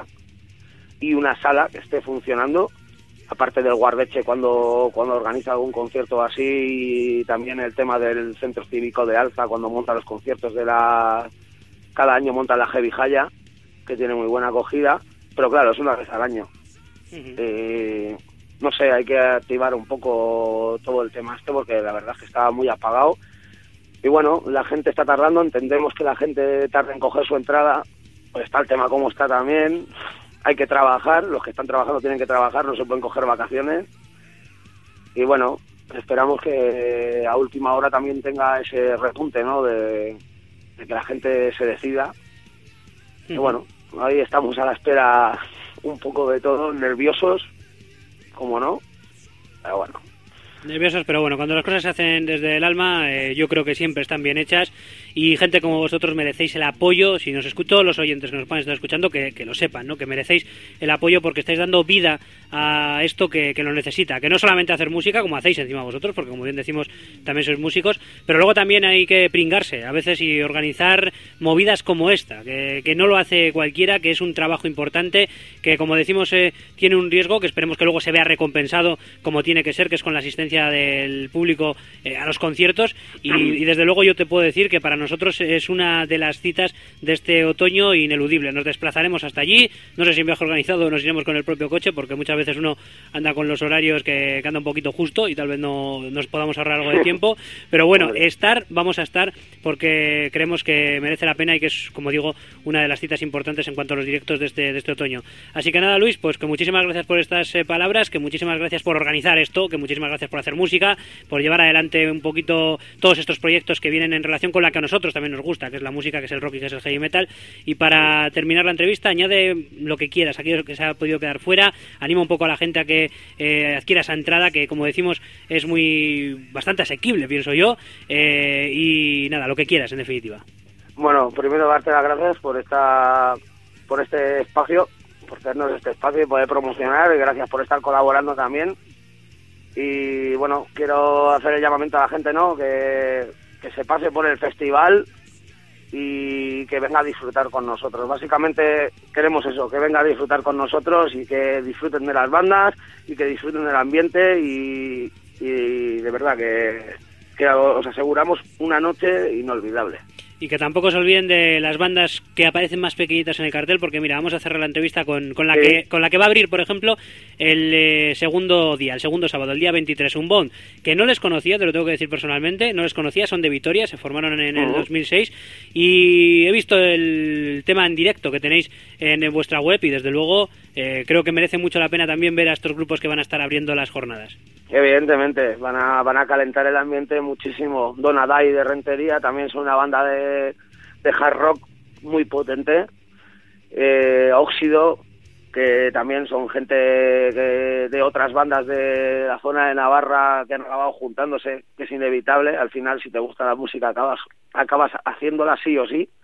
y una sala que esté funcionando, aparte del Guardeche cuando cuando organiza algún concierto así, y también el tema del Centro Cívico de Alza, cuando monta los conciertos de la... Cada año monta la Heavy Jaya, que tiene muy buena acogida, pero claro, es una vez al año. Uh-huh. Eh, no sé, hay que activar un poco todo el tema este, porque la verdad es que estaba muy apagado. Y bueno, la gente está tardando, entendemos que la gente tarda en coger su entrada, pues está el tema como está también, hay que trabajar, los que están trabajando tienen que trabajar, no se pueden coger vacaciones, y bueno, esperamos que a última hora también tenga ese repunte, ¿no?, de, de que la gente se decida, sí. Y bueno, ahí estamos a la espera un poco de todo, nerviosos, como no, pero bueno. Nerviosos, pero bueno, cuando las cosas se hacen desde el alma, eh, yo creo que siempre están bien hechas y gente como vosotros merecéis el apoyo. Si nos escucho, los oyentes que nos puedan estar escuchando, que, que lo sepan, ¿no? Que merecéis el apoyo porque estáis dando vida a esto que, que lo necesita, que no solamente hacer música, como hacéis encima vosotros, porque como bien decimos, también sois músicos, pero luego también hay que pringarse a veces y organizar movidas como esta, que, que no lo hace cualquiera, que es un trabajo importante, que como decimos eh, tiene un riesgo, que esperemos que luego se vea recompensado como tiene que ser, que es con la asistencia del público eh, a los conciertos y, y desde luego yo te puedo decir que para nosotros es una de las citas de este otoño ineludible. Nos desplazaremos hasta allí, no sé si en viaje organizado o nos iremos con el propio coche, porque muchas veces uno anda con los horarios que, que anda un poquito justo y tal vez no nos podamos ahorrar algo de tiempo, pero bueno, estar, vamos a estar porque creemos que merece la pena y que es, como digo, una de las citas importantes en cuanto a los directos de este, de este otoño. Así que nada, Luis, pues que muchísimas gracias por estas eh, palabras, que muchísimas gracias por organizar esto, que muchísimas gracias por hacer música, por llevar adelante un poquito todos estos proyectos que vienen en relación con la que a nosotros también nos gusta, que es la música, que es el rock y que es el heavy metal. Y para terminar la entrevista, añade lo que quieras, aquello que se ha podido quedar fuera, anima un poco a la gente a que eh, adquiera esa entrada, que como decimos es muy bastante asequible, pienso yo, eh, y nada, lo que quieras en definitiva. Bueno, primero darte las gracias por esta por este espacio, por tenernos este espacio y poder promocionar, y gracias por estar colaborando también. Y bueno, quiero hacer el llamamiento a la gente, ¿no?, que, que se pase por el festival y que venga a disfrutar con nosotros. Básicamente queremos eso, que venga a disfrutar con nosotros y que disfruten de las bandas y que disfruten del ambiente y, y de verdad que, que os aseguramos una noche inolvidable. Y que tampoco se olviden de las bandas que aparecen más pequeñitas en el cartel, porque mira, vamos a cerrar la entrevista con, con la sí. que con la que va a abrir, por ejemplo, el eh, segundo día, el segundo sábado, el día veintitrés, Unbound, que no les conocía, te lo tengo que decir personalmente, no les conocía, son de Vitoria, se formaron en, en uh-huh. el dos mil seis, y he visto el tema en directo que tenéis en, en vuestra web, y desde luego eh, creo que merece mucho la pena también ver a estos grupos que van a estar abriendo las jornadas. Evidentemente, van a van a calentar el ambiente muchísimo. Donadai de Rentería también son una banda de, de hard rock muy potente. Eh, Óxido, que también son gente que, de otras bandas de la zona de Navarra que han acabado juntándose, que es inevitable. Al final, si te gusta la música, acabas acabas haciéndola sí o sí.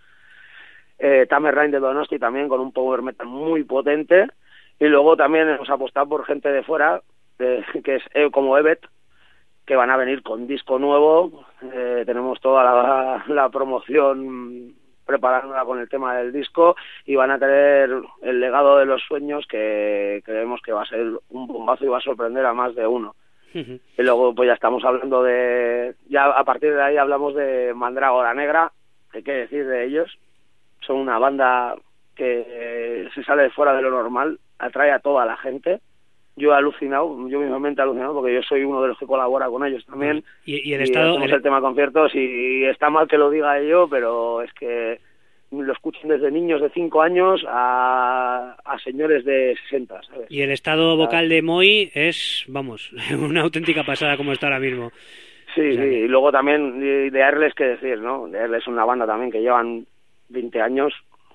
Eh, Tamer Rain de Donosti también, con un power metal muy potente. Y luego también hemos apostado por gente de fuera, de, que es eh, como Evet, que van a venir con disco nuevo. Eh, tenemos toda la, la promoción preparándola con el tema del disco, y van a tener El legado de los sueños, que creemos que va a ser un bombazo y va a sorprender a más de uno. Uh-huh. Y luego pues ya estamos hablando de, ya a partir de ahí hablamos de Mandrágora Negra, que qué decir de ellos. Son una banda que eh, se sale de fuera de lo normal, atrae a toda la gente. Yo he alucinado, yo mismamente he alucinado, porque yo soy uno de los que colabora con ellos también. Y, y el estado... hacemos el... el tema conciertos, y está mal que lo diga yo, pero es que lo escuchan desde niños de cinco años a, a señores de sesenta, ¿sabes? Y el estado vocal de Moi es, vamos, una auténtica pasada como está ahora mismo. Sí, o sea, sí, y luego también de, de Airles, qué decir, ¿no? De Airles es una banda también que llevan veinte años...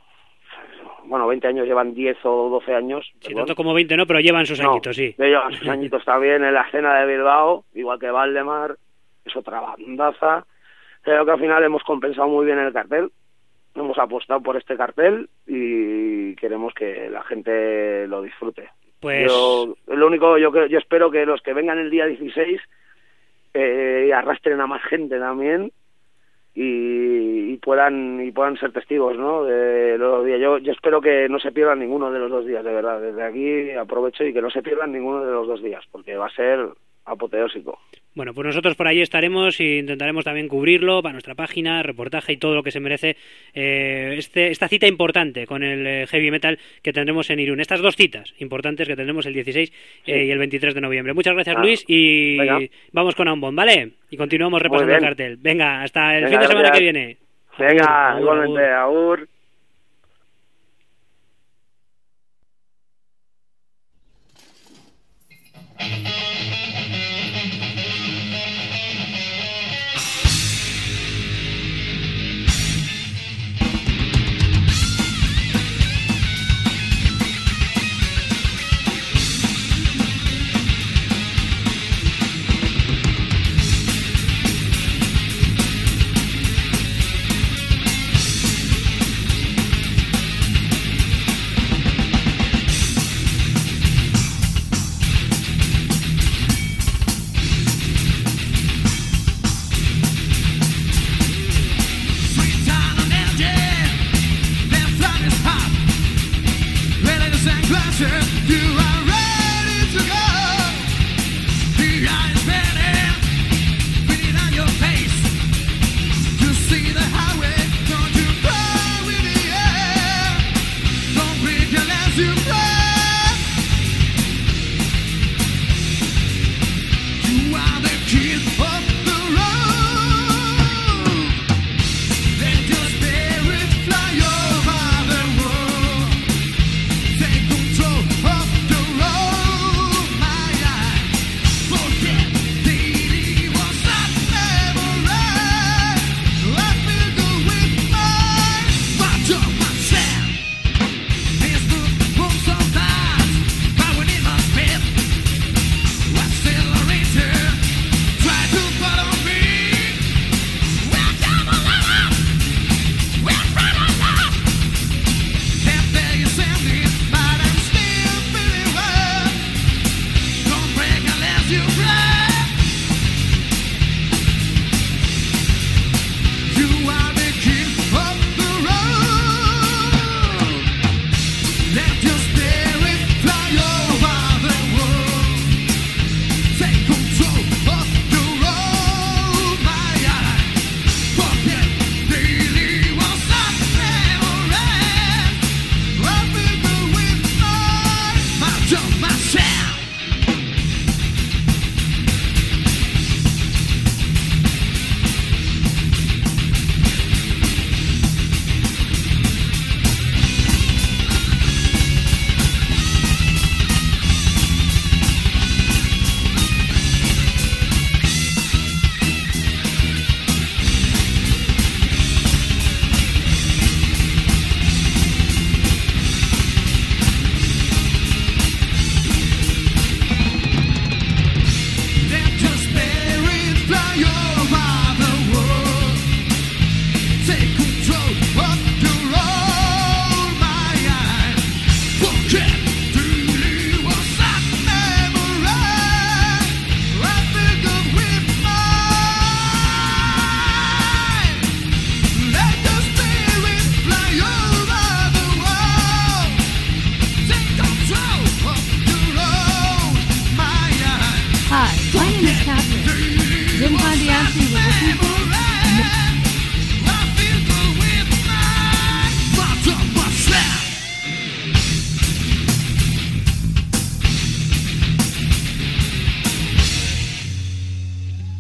Bueno, veinte años, llevan diez o doce años. Sí, tanto como veinte no, pero llevan sus no, añitos, sí. Llevan sus añitos también en la escena de Bilbao, igual que Valdemar, es otra bandaza. Creo que al final hemos compensado muy bien el cartel, hemos apostado por este cartel y queremos que la gente lo disfrute. Pues... Yo, lo único, yo, yo espero que los que vengan el día dieciséis eh, arrastren a más gente también, y, y puedan y puedan ser testigos, ¿no? De los dos días. Yo, yo espero que no se pierdan ninguno de los dos días, de verdad. Desde aquí aprovecho y que no se pierdan ninguno de los dos días, porque va a ser apoteósico. Bueno, pues nosotros por ahí estaremos e intentaremos también cubrirlo para nuestra página, reportaje y todo lo que se merece eh, este, esta cita importante con el eh, heavy metal que tendremos en Irún. Estas dos citas importantes que tendremos el dieciséis sí. eh, y el veintitrés de noviembre. Muchas gracias, ah, Luis, y venga. Vamos con Aumbón, ¿vale? Y continuamos repasando el cartel. Venga, hasta el venga, fin de semana gracias. Que viene. Venga, agur, igualmente, agur. agur.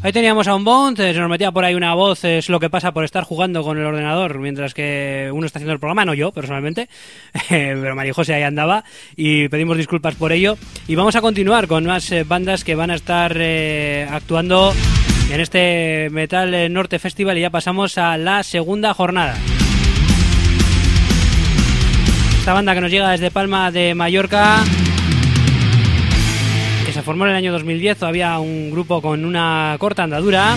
Ahí teníamos a un Bond, se nos metía por ahí una voz, es lo que pasa por estar jugando con el ordenador mientras que uno está haciendo el programa, no yo personalmente, pero María José ahí andaba y pedimos disculpas por ello. Y vamos a continuar con más eh, bandas que van a estar eh, actuando en este Metal Norte Festival y ya pasamos a la segunda jornada. Esta banda que nos llega desde Palma de Mallorca, que se formó en el año dos mil diez, todavía un grupo con una corta andadura,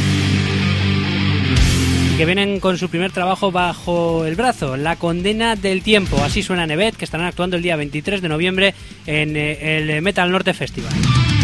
y que vienen con su primer trabajo bajo el brazo, La Condena del Tiempo. Así suena Nevet, que estarán actuando el día veintitrés de noviembre en eh, el Metal Norte Festival.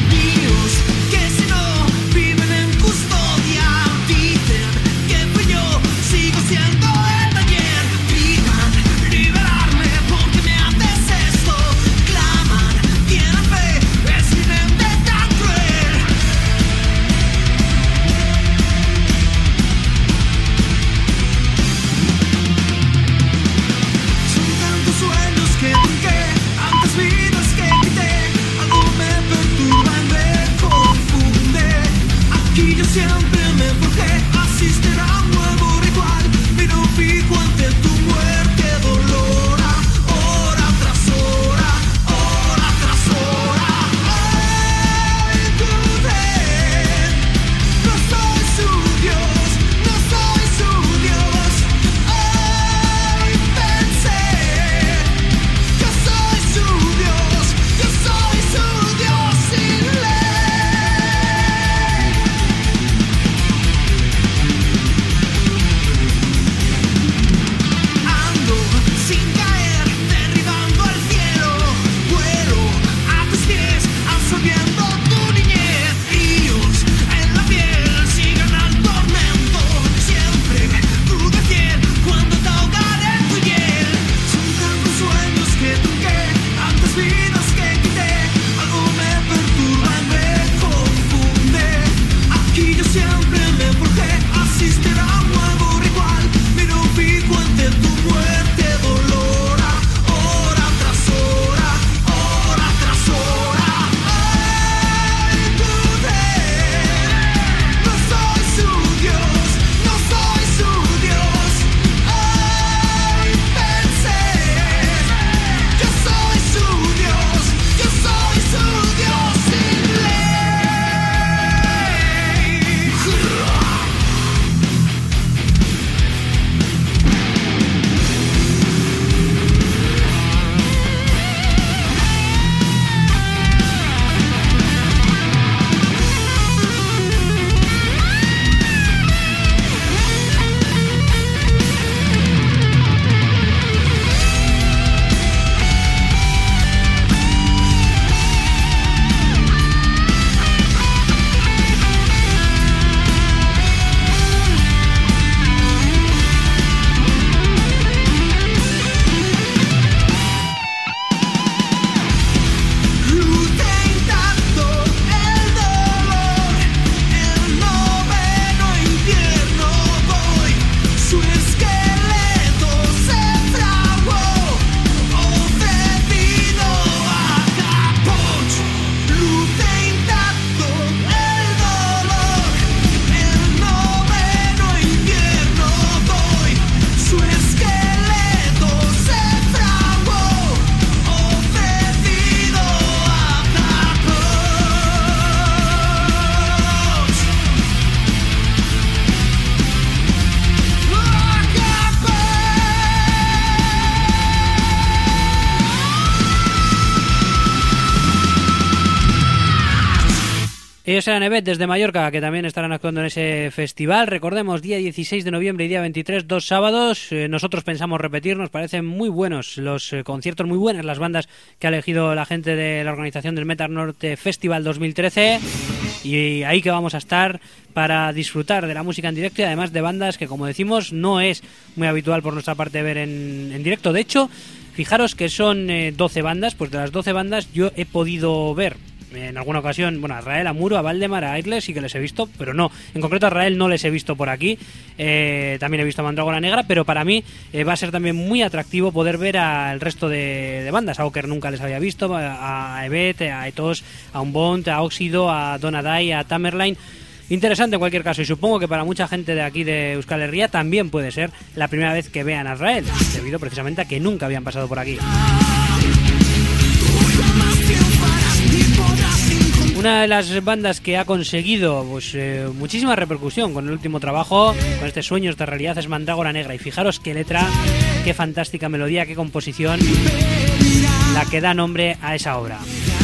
Ellos eran Nevet desde Mallorca, que también estarán actuando en ese festival. Recordemos, día dieciséis de noviembre y día veintitrés, dos sábados. Eh, nosotros pensamos repetir, nos parecen muy buenos los eh, conciertos, muy buenas las bandas que ha elegido la gente de la organización del Metal Norte Festival dos mil trece. Y ahí que vamos a estar para disfrutar de la música en directo y además de bandas que, como decimos, no es muy habitual por nuestra parte ver en, en directo. De hecho, fijaros que son eh, doce bandas, pues de las doce bandas yo he podido ver en alguna ocasión, bueno, a Rael, a Muro, a Valdemar, a Airles sí que les he visto, pero no, en concreto a Rael no les he visto por aquí. Eh, también he visto a Mandrágora Negra, pero para mí eh, va a ser también muy atractivo poder ver al resto de, de bandas. A Oker nunca les había visto, a, a Evet, a Etos, a Unbound, a Óxido, a Donadai, a Tamerlane. Interesante en cualquier caso, y supongo que para mucha gente de aquí de Euskal Herria también puede ser la primera vez que vean a Azrael, debido precisamente a que nunca habían pasado por aquí. Una de las bandas que ha conseguido pues, eh, muchísima repercusión con el último trabajo, con este Sueños de Realidad, es Mandrágora Negra. Y fijaros qué letra, qué fantástica melodía, qué composición, la que da nombre a esa obra.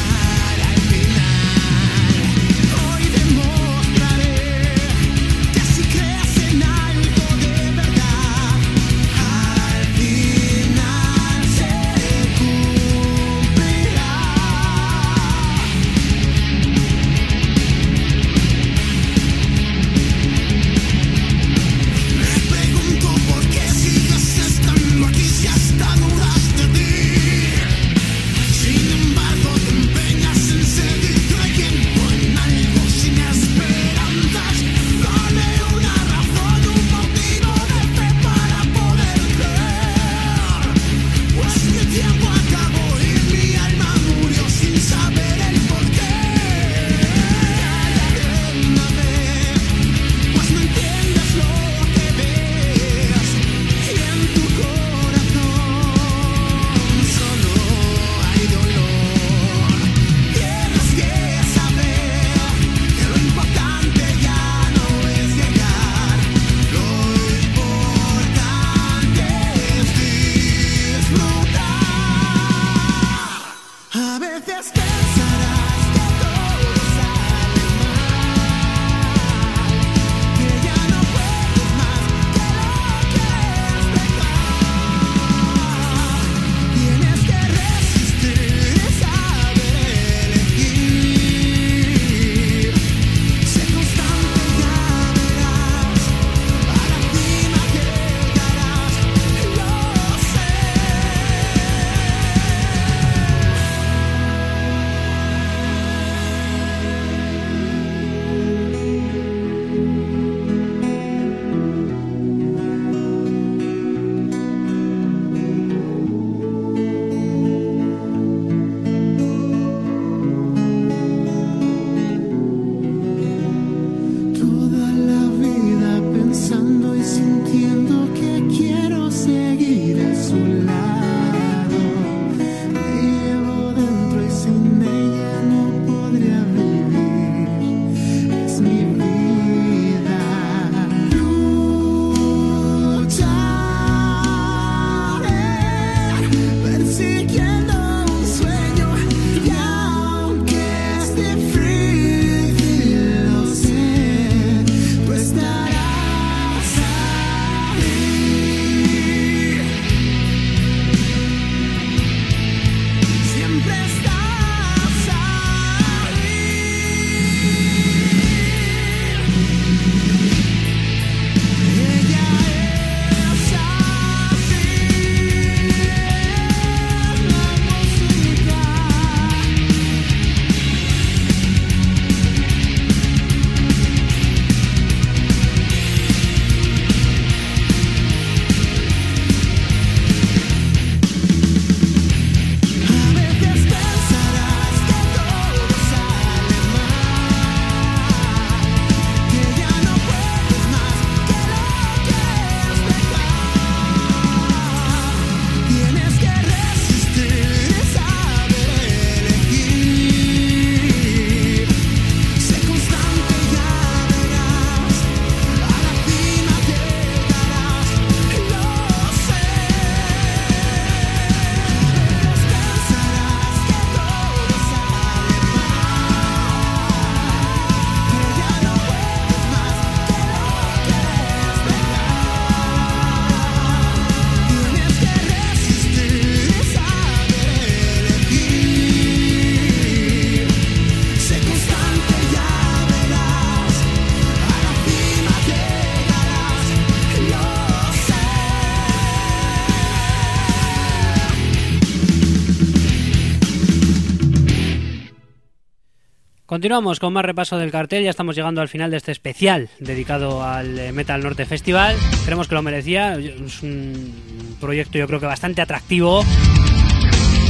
Continuamos con más repaso del cartel, ya estamos llegando al final de este especial dedicado al Metal Norte Festival. Creemos que lo merecía, es un proyecto yo creo que bastante atractivo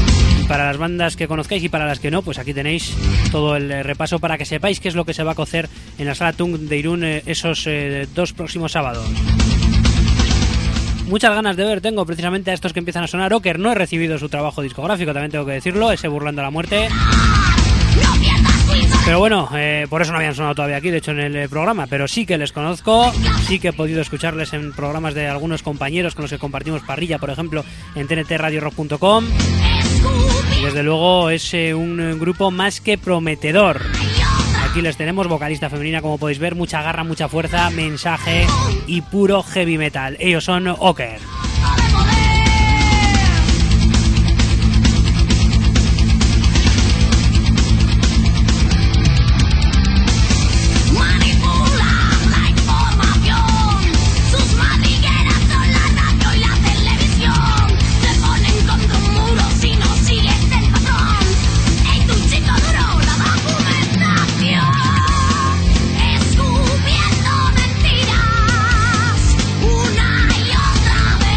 para las bandas que conozcáis y para las que no, pues aquí tenéis todo el repaso para que sepáis qué es lo que se va a cocer en la Sala Tung de Irún eh, esos eh, dos próximos sábados. Muchas ganas de ver tengo precisamente a estos que empiezan a sonar. Oker no he recibido su trabajo discográfico, también tengo que decirlo, ese Burlando la Muerte. Pero bueno, eh, por eso no habían sonado todavía aquí, de hecho en el eh, programa, pero sí que les conozco, sí que he podido escucharles en programas de algunos compañeros con los que compartimos parrilla, por ejemplo en t n t radio rock punto com, y desde luego es eh, un grupo más que prometedor. Aquí les tenemos, vocalista femenina, como podéis ver, mucha garra, mucha fuerza, mensaje y puro heavy metal. Ellos son Oker. Escupiendo mentiras una y otra vez.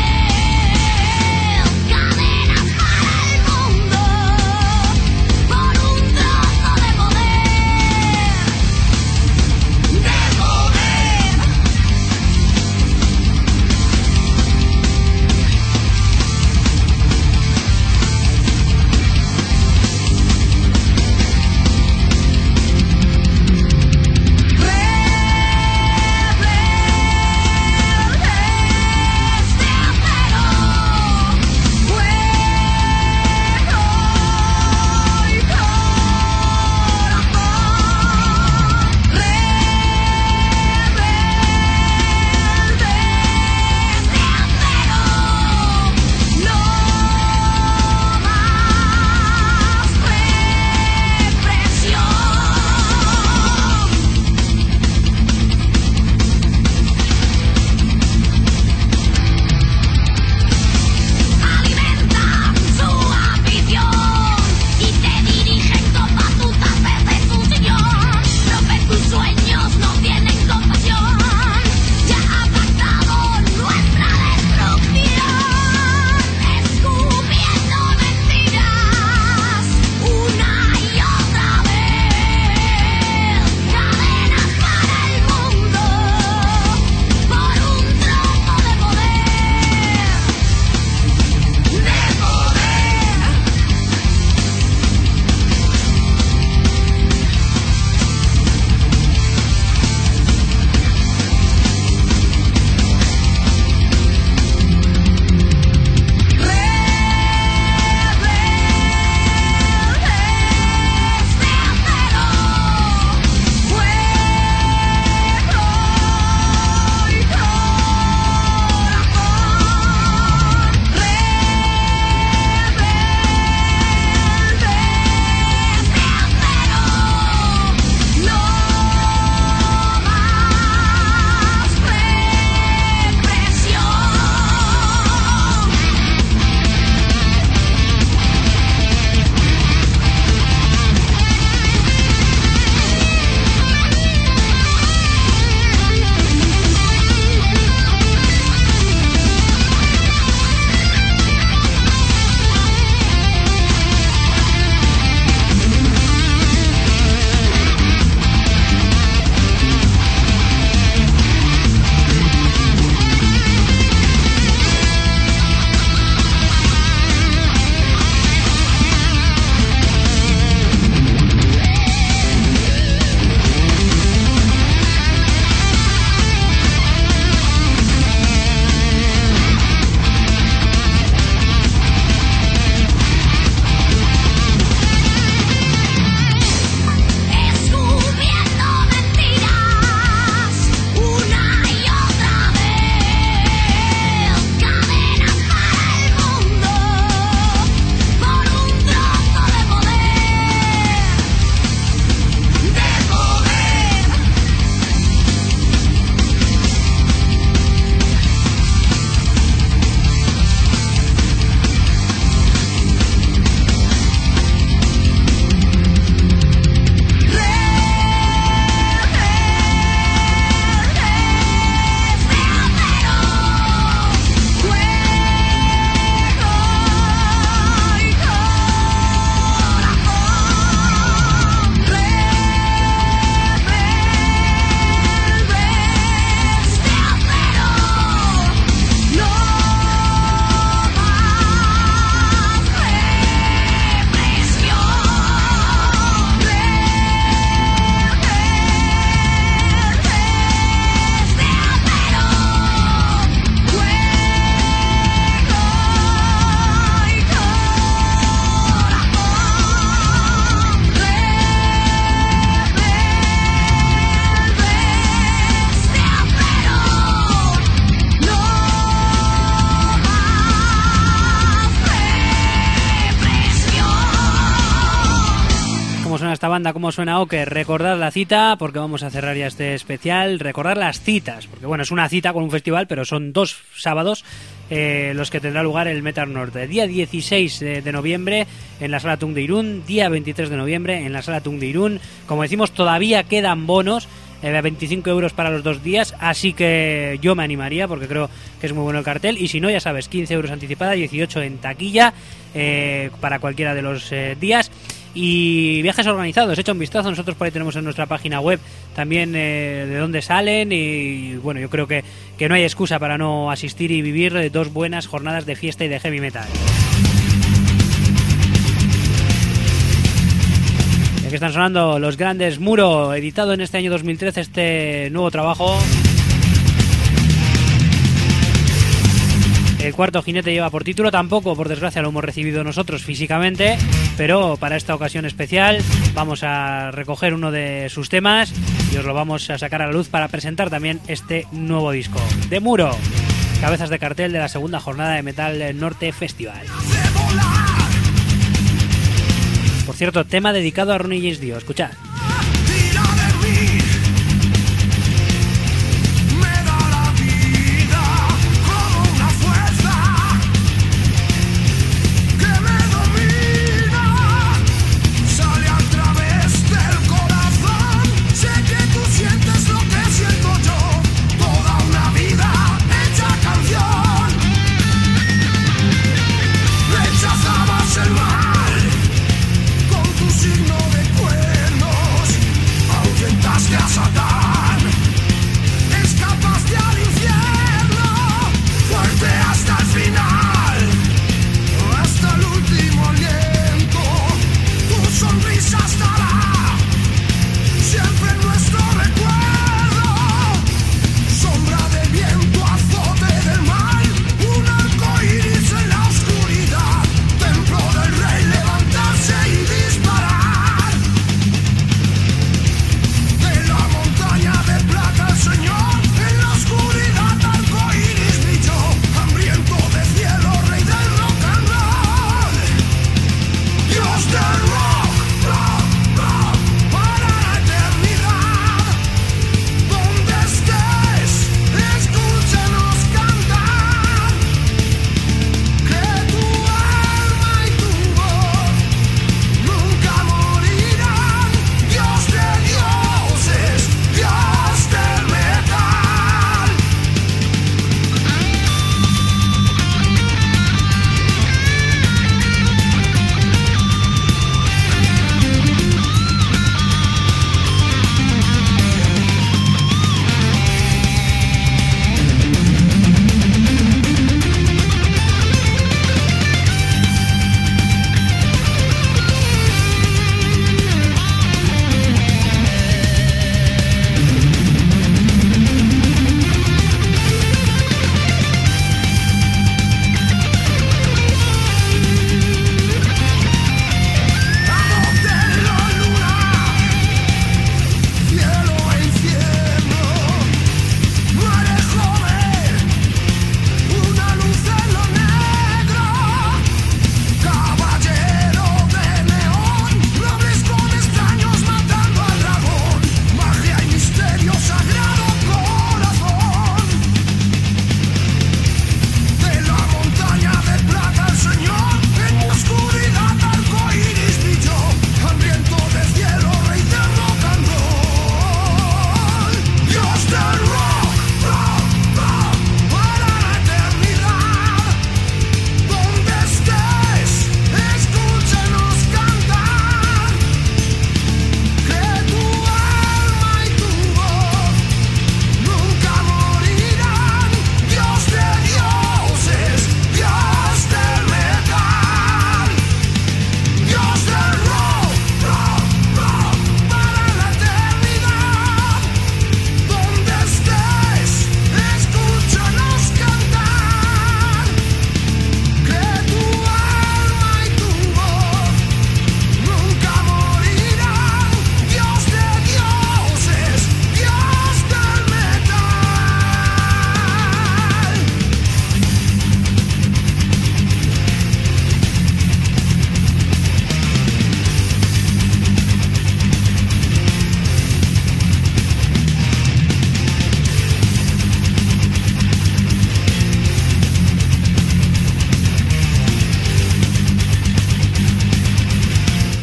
esta banda como suena Oker, recordad la cita porque vamos a cerrar ya este especial, recordar las citas, porque bueno, es una cita con un festival, pero son dos sábados eh, los que tendrá lugar el Metal Norte. Día dieciséis de noviembre en la Sala Tung de Irún, día veintitrés de noviembre en la Sala Tung de Irún. Como decimos, todavía quedan bonos, eh, veinticinco euros para los dos días, así que yo me animaría porque creo que es muy bueno el cartel, y si no, ya sabes, quince euros anticipada, dieciocho en taquilla, eh, para cualquiera de los eh, días. Y viajes organizados, echa un vistazo, nosotros por ahí tenemos en nuestra página web también eh, de dónde salen, y bueno, yo creo que, que no hay excusa para no asistir y vivir dos buenas jornadas de fiesta y de heavy metal. Y aquí están sonando los grandes Muro, editado en este año dos mil trece este nuevo trabajo. El Cuarto Jinete lleva por título, tampoco por desgracia lo hemos recibido nosotros físicamente, pero para esta ocasión especial vamos a recoger uno de sus temas y os lo vamos a sacar a la luz para presentar también este nuevo disco de Muro, cabezas de cartel de la segunda jornada de Metal Norte Festival. Por cierto, tema dedicado a Ronnie James Dio, escuchad. El mal con tu signo de cuerno.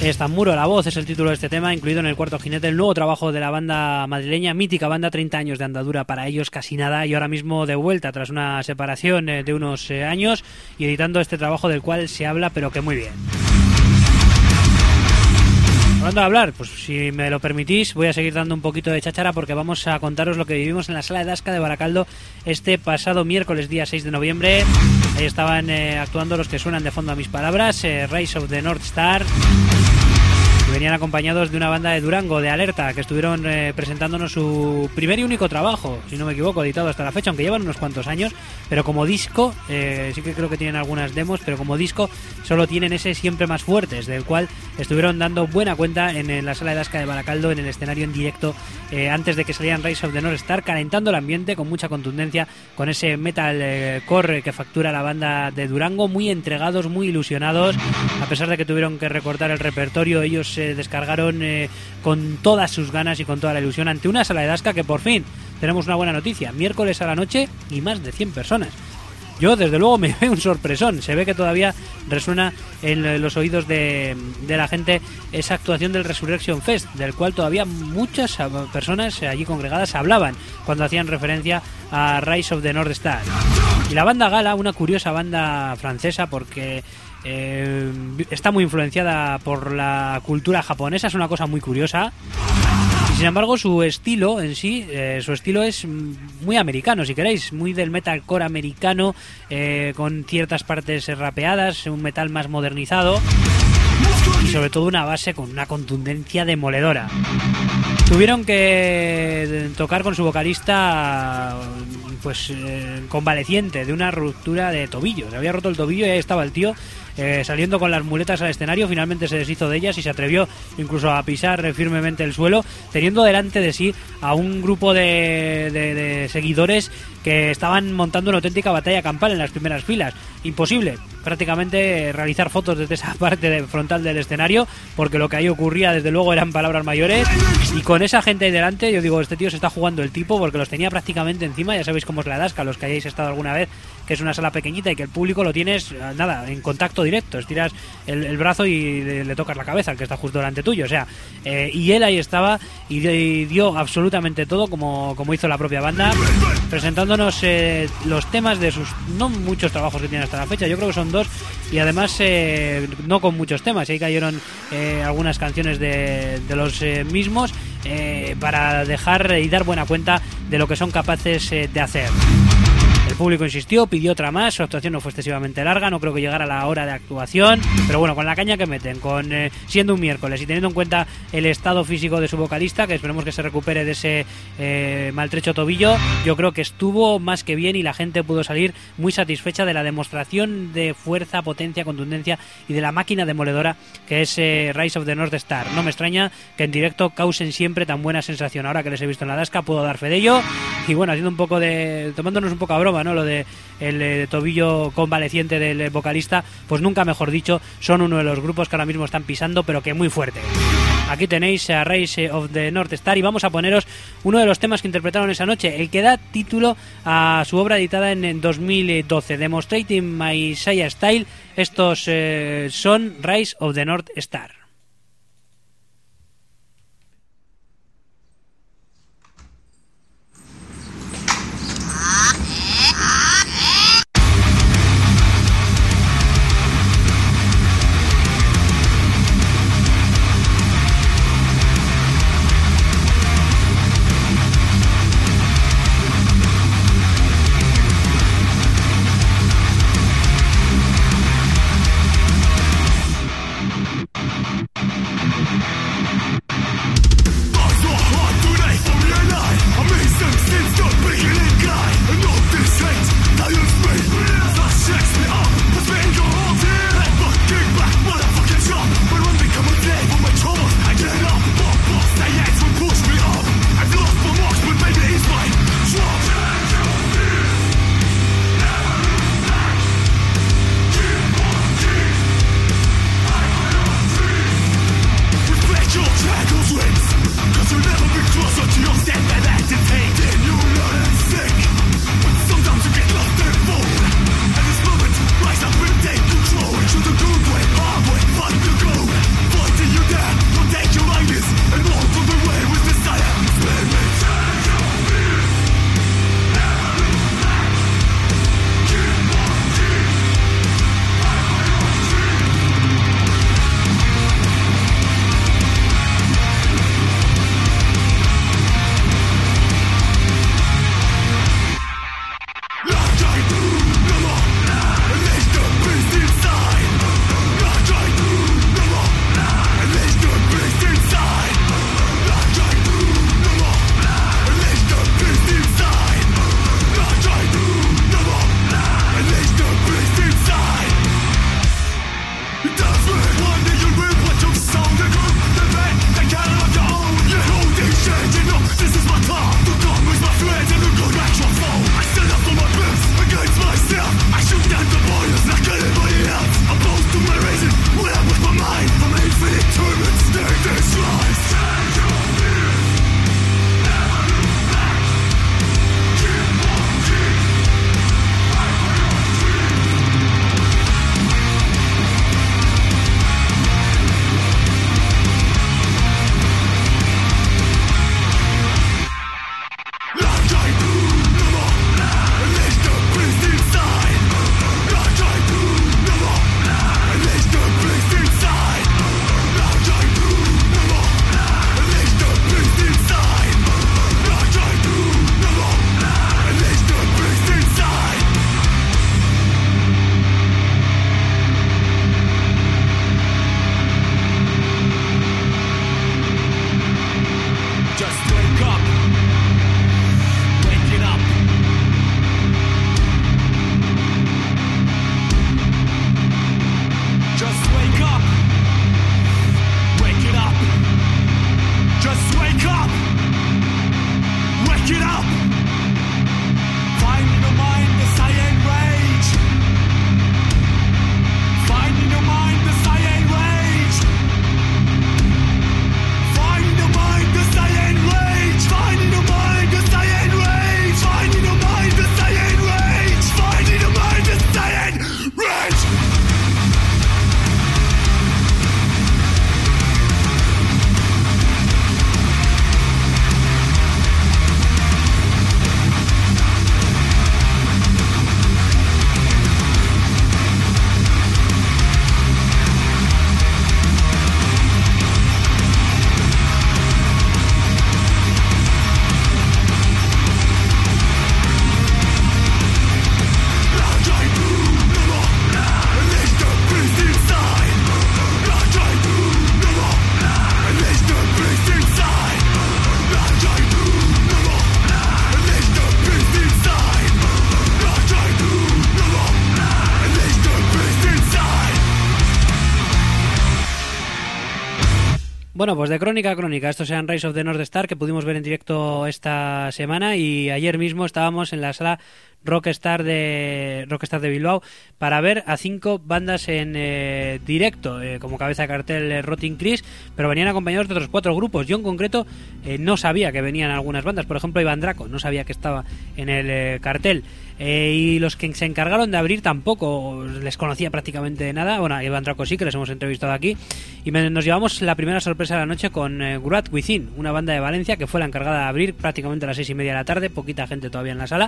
Estamuro, la voz es el título de este tema, incluido en el Cuarto Jinete, el nuevo trabajo de la banda madrileña, mítica banda, treinta años de andadura para ellos, casi nada, y ahora mismo de vuelta tras una separación eh, de unos eh, años y editando este trabajo del cual se habla, pero que muy bien. Hablando de hablar, pues si me lo permitís, voy a seguir dando un poquito de cháchara porque vamos a contaros lo que vivimos en la Sala de Dasca de Baracaldo este pasado miércoles, día seis de noviembre. Ahí estaban eh, actuando los que suenan de fondo a mis palabras, eh, Rise of the North Star. Y venían acompañados de una banda de Durango, de Alerta, que estuvieron eh, presentándonos su primer y único trabajo, si no me equivoco, editado hasta la fecha, aunque llevan unos cuantos años, pero como disco, eh, sí que creo que tienen algunas demos, pero como disco solo tienen ese Siempre Más Fuertes, del cual estuvieron dando buena cuenta en, en la Sala de Dasca de Baracaldo, en el escenario en directo, eh, antes de que salieran Rise of the North Star, calentando el ambiente con mucha contundencia, con ese metal eh, core que factura la banda de Durango, muy entregados, muy ilusionados, a pesar de que tuvieron que recortar el repertorio, ellos se descargaron eh, con todas sus ganas y con toda la ilusión ante una Sala de Dasca que por fin tenemos una buena noticia, miércoles a la noche y más de cien personas. Yo desde luego me veo un sorpresón, se ve que todavía resuena en los oídos de, de la gente esa actuación del Resurrection Fest, del cual todavía muchas personas allí congregadas hablaban cuando hacían referencia a Rise of the North Star. Y la banda Gala, una curiosa banda francesa porque eh, está muy influenciada por la cultura japonesa, es una cosa muy curiosa. Y sin embargo su estilo en sí, eh, su estilo es muy americano, si queréis, muy del metalcore americano, eh, con ciertas partes rapeadas, un metal más modernizado y sobre todo una base con una contundencia demoledora. Tuvieron que tocar con su vocalista pues eh, convaleciente de una ruptura de tobillo, se había roto el tobillo y ahí estaba el tío Eh, saliendo con las muletas al escenario. Finalmente se deshizo de ellas y se atrevió incluso a pisar firmemente el suelo, teniendo delante de sí a un grupo de, de, de seguidores que estaban montando una auténtica batalla campal en las primeras filas. Imposible prácticamente realizar fotos desde esa parte de frontal del escenario porque lo que ahí ocurría desde luego eran palabras mayores, y con esa gente ahí delante yo digo, este tío se está jugando el tipo porque los tenía prácticamente encima. Ya sabéis cómo es la Dasca, los que hayáis estado alguna vez, que es una sala pequeñita y que el público lo tienes, nada, en contacto directo, estiras el, el brazo y le, le tocas la cabeza al que está justo delante tuyo, o sea, eh, y él ahí estaba y, de, y dio absolutamente todo como, como hizo la propia banda, presentándonos eh, los temas de sus no muchos trabajos que tienen hasta la fecha, yo creo que son dos, y además eh, no con muchos temas, ahí cayeron eh, algunas canciones de, de los eh, mismos eh, para dejar y dar buena cuenta de lo que son capaces eh, de hacer. El público insistió, pidió otra más, su actuación no fue excesivamente larga, no creo que llegara la hora de actuación, pero bueno, con la caña que meten, con eh, siendo un miércoles y teniendo en cuenta el estado físico de su vocalista, que esperemos que se recupere de ese eh, maltrecho tobillo, yo creo que estuvo más que bien y la gente pudo salir muy satisfecha de la demostración de fuerza, potencia, contundencia y de la máquina demoledora que es eh, Rise of the North Star. No me extraña que en directo causen siempre tan buena sensación. Ahora que les he visto en la Dasca puedo dar fe de ello, y bueno, haciendo un poco de, tomándonos un poco a broma, ¿no? Lo de el eh, tobillo convaleciente del eh, vocalista, pues nunca mejor dicho, son uno de los grupos que ahora mismo están pisando, pero que muy fuerte. Aquí tenéis a Rise of the North Star y vamos a poneros uno de los temas que interpretaron esa noche, el que da título a su obra editada en, en dos mil doce, Demonstrating My Saya Style. Estos eh, son Rise of the North Star. We'll be right back. Bueno, pues de crónica a crónica, estos eran Rise of the North Star, que pudimos ver en directo esta semana, y ayer mismo estábamos en la sala Rockstar de Rockstar de Bilbao para ver a cinco bandas en eh, directo, eh, como cabeza de cartel eh, Rotting Chris, pero venían acompañados de otros cuatro grupos. Yo en concreto eh, no sabía que venían algunas bandas, por ejemplo Iván Draco, no sabía que estaba en el eh, cartel. Eh, y los que se encargaron de abrir tampoco les conocía prácticamente de nada. Bueno, a Iván Draco sí, que les hemos entrevistado aquí, y me, nos llevamos la primera sorpresa de la noche con eh, Gruat Within, una banda de Valencia que fue la encargada de abrir prácticamente a las seis y media de la tarde, poquita gente todavía en la sala.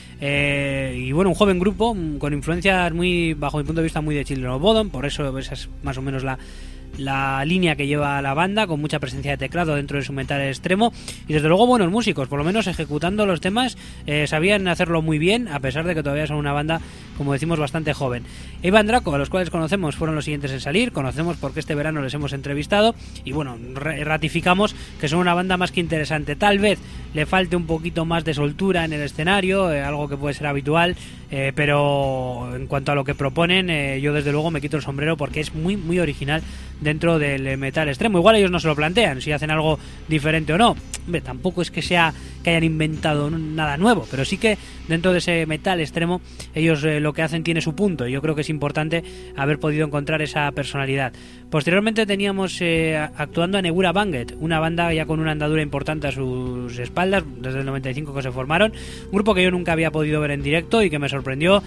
Eh, y bueno, un joven grupo con influencias muy, bajo mi punto de vista, muy de Children of Bodom, por eso esa es más o menos la la línea que lleva la banda, con mucha presencia de teclado dentro de su metal extremo, y desde luego buenos músicos, por lo menos ejecutando los temas eh, sabían hacerlo muy bien, a pesar de que todavía son una banda, como decimos, bastante joven. Iván Draco, a los cuales conocemos, fueron los siguientes en salir, conocemos porque este verano les hemos entrevistado, y bueno, ratificamos que son una banda más que interesante. Tal vez le falte un poquito más de soltura en el escenario, eh, algo que puede ser habitual, eh, pero en cuanto a lo que proponen, eh, yo desde luego me quito el sombrero porque es muy muy original dentro del metal extremo. Igual ellos no se lo plantean si hacen algo diferente o no. Hombre, tampoco es que sea que hayan inventado nada nuevo, pero sí que dentro de ese metal extremo ellos eh, lo que hacen tiene su punto, y yo creo que es importante haber podido encontrar esa personalidad. Posteriormente teníamos eh, actuando a Negura Banget, una banda ya con una andadura importante a sus espaldas, desde el noventa y cinco que se formaron, un grupo que yo nunca había podido ver en directo y que me sorprendió.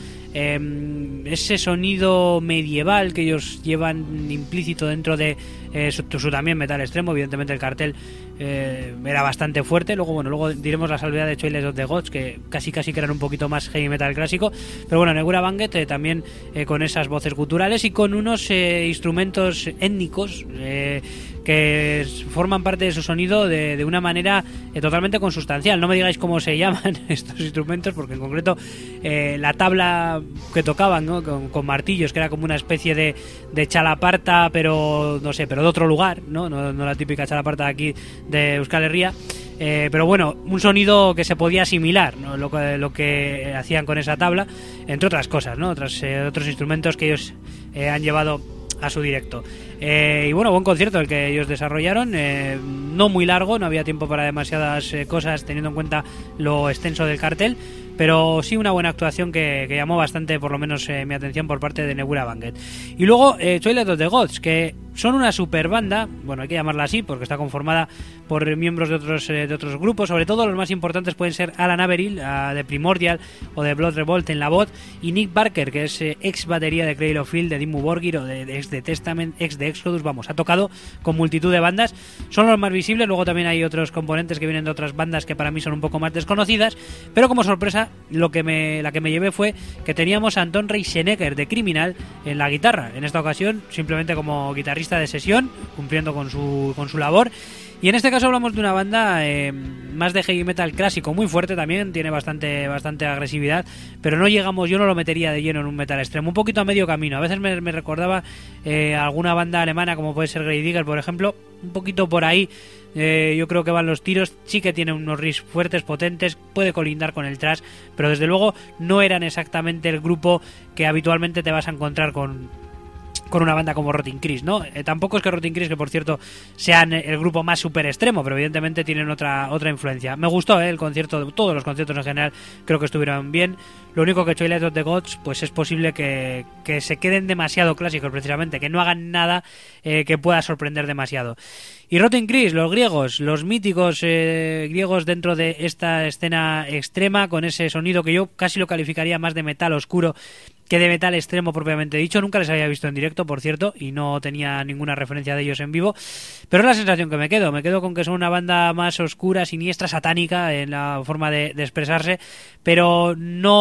Eh, ese sonido medieval que ellos llevan implícito dentro de eh, su, su también metal extremo. Evidentemente el cartel eh, era bastante fuerte. Luego bueno luego diremos la salvedad de Choiles of the Gods, que casi casi que eran un poquito más heavy metal clásico, pero bueno, Negura Banget eh, también eh, con esas voces guturales y con unos eh, instrumentos étnicos eh, que forman parte de su sonido de, de una manera eh, totalmente consustancial. No me digáis cómo se llaman estos instrumentos, porque en concreto eh, la tabla que tocaban, ¿no? con, con martillos, que era como una especie de, de chalaparta, pero no sé, pero de otro lugar, no, no, no la típica chalaparta de aquí de Euskal Herria. Eh, pero bueno, un sonido que se podía asimilar, ¿no? lo, que, lo que hacían con esa tabla, entre otras cosas, ¿no? Otros, eh, otros instrumentos que ellos eh, han llevado a su directo. Eh, y bueno, buen concierto el que ellos desarrollaron, eh, no muy largo, no había tiempo para demasiadas eh, cosas teniendo en cuenta lo extenso del cartel, pero sí una buena actuación que, que llamó bastante, por lo menos eh, mi atención por parte de Negura Banget. Y luego eh, Toilet of the Gods, que son una super banda, bueno, hay que llamarla así porque está conformada por miembros de otros eh, de otros grupos. Sobre todo los más importantes pueden ser Alan Averill, uh, de Primordial o de Blood Revolt en la voz, y Nick Barker, que es eh, ex batería de Cradle of Filth, de Dimmu Borgir o de, de ex de Testament, ex de Exodus. Vamos, ha tocado con multitud de bandas, son los más visibles. Luego también hay otros componentes que vienen de otras bandas que para mí son un poco más desconocidas, pero como sorpresa lo que me la que me llevé fue que teníamos a Anton Reisenegger de Criminal en la guitarra, en esta ocasión simplemente como guitarrista de sesión, cumpliendo con su con su labor. Y en este caso hablamos de una banda eh, más de heavy metal clásico, muy fuerte también, tiene bastante bastante agresividad, pero no llegamos, yo no lo metería de lleno en un metal extremo, un poquito a medio camino. A veces me, me recordaba eh, alguna banda alemana como puede ser Grey Digger, por ejemplo, un poquito por ahí. Eh, yo creo que van los tiros, sí que tiene unos riffs fuertes, potentes, puede colindar con el thrash, pero desde luego no eran exactamente el grupo que habitualmente te vas a encontrar con con una banda como Rotting Chris, ¿no? Eh, tampoco es que Rotting Chris, que por cierto sean el grupo más super extremo, pero evidentemente tienen otra otra influencia. Me gustó eh, el concierto, todos los conciertos en general creo que estuvieron bien. Lo único que Toilet of the Gods, pues es posible que, que se queden demasiado clásicos precisamente, que no hagan nada eh, que pueda sorprender demasiado. Y Rotting Chris, los griegos, los míticos eh, griegos dentro de esta escena extrema, con ese sonido que yo casi lo calificaría más de metal oscuro que de metal extremo propiamente dicho. Nunca les había visto en directo, por cierto, y no tenía ninguna referencia de ellos en vivo, pero es la sensación que me quedo, me quedo con que son una banda más oscura, siniestra, satánica en la forma de, de expresarse, pero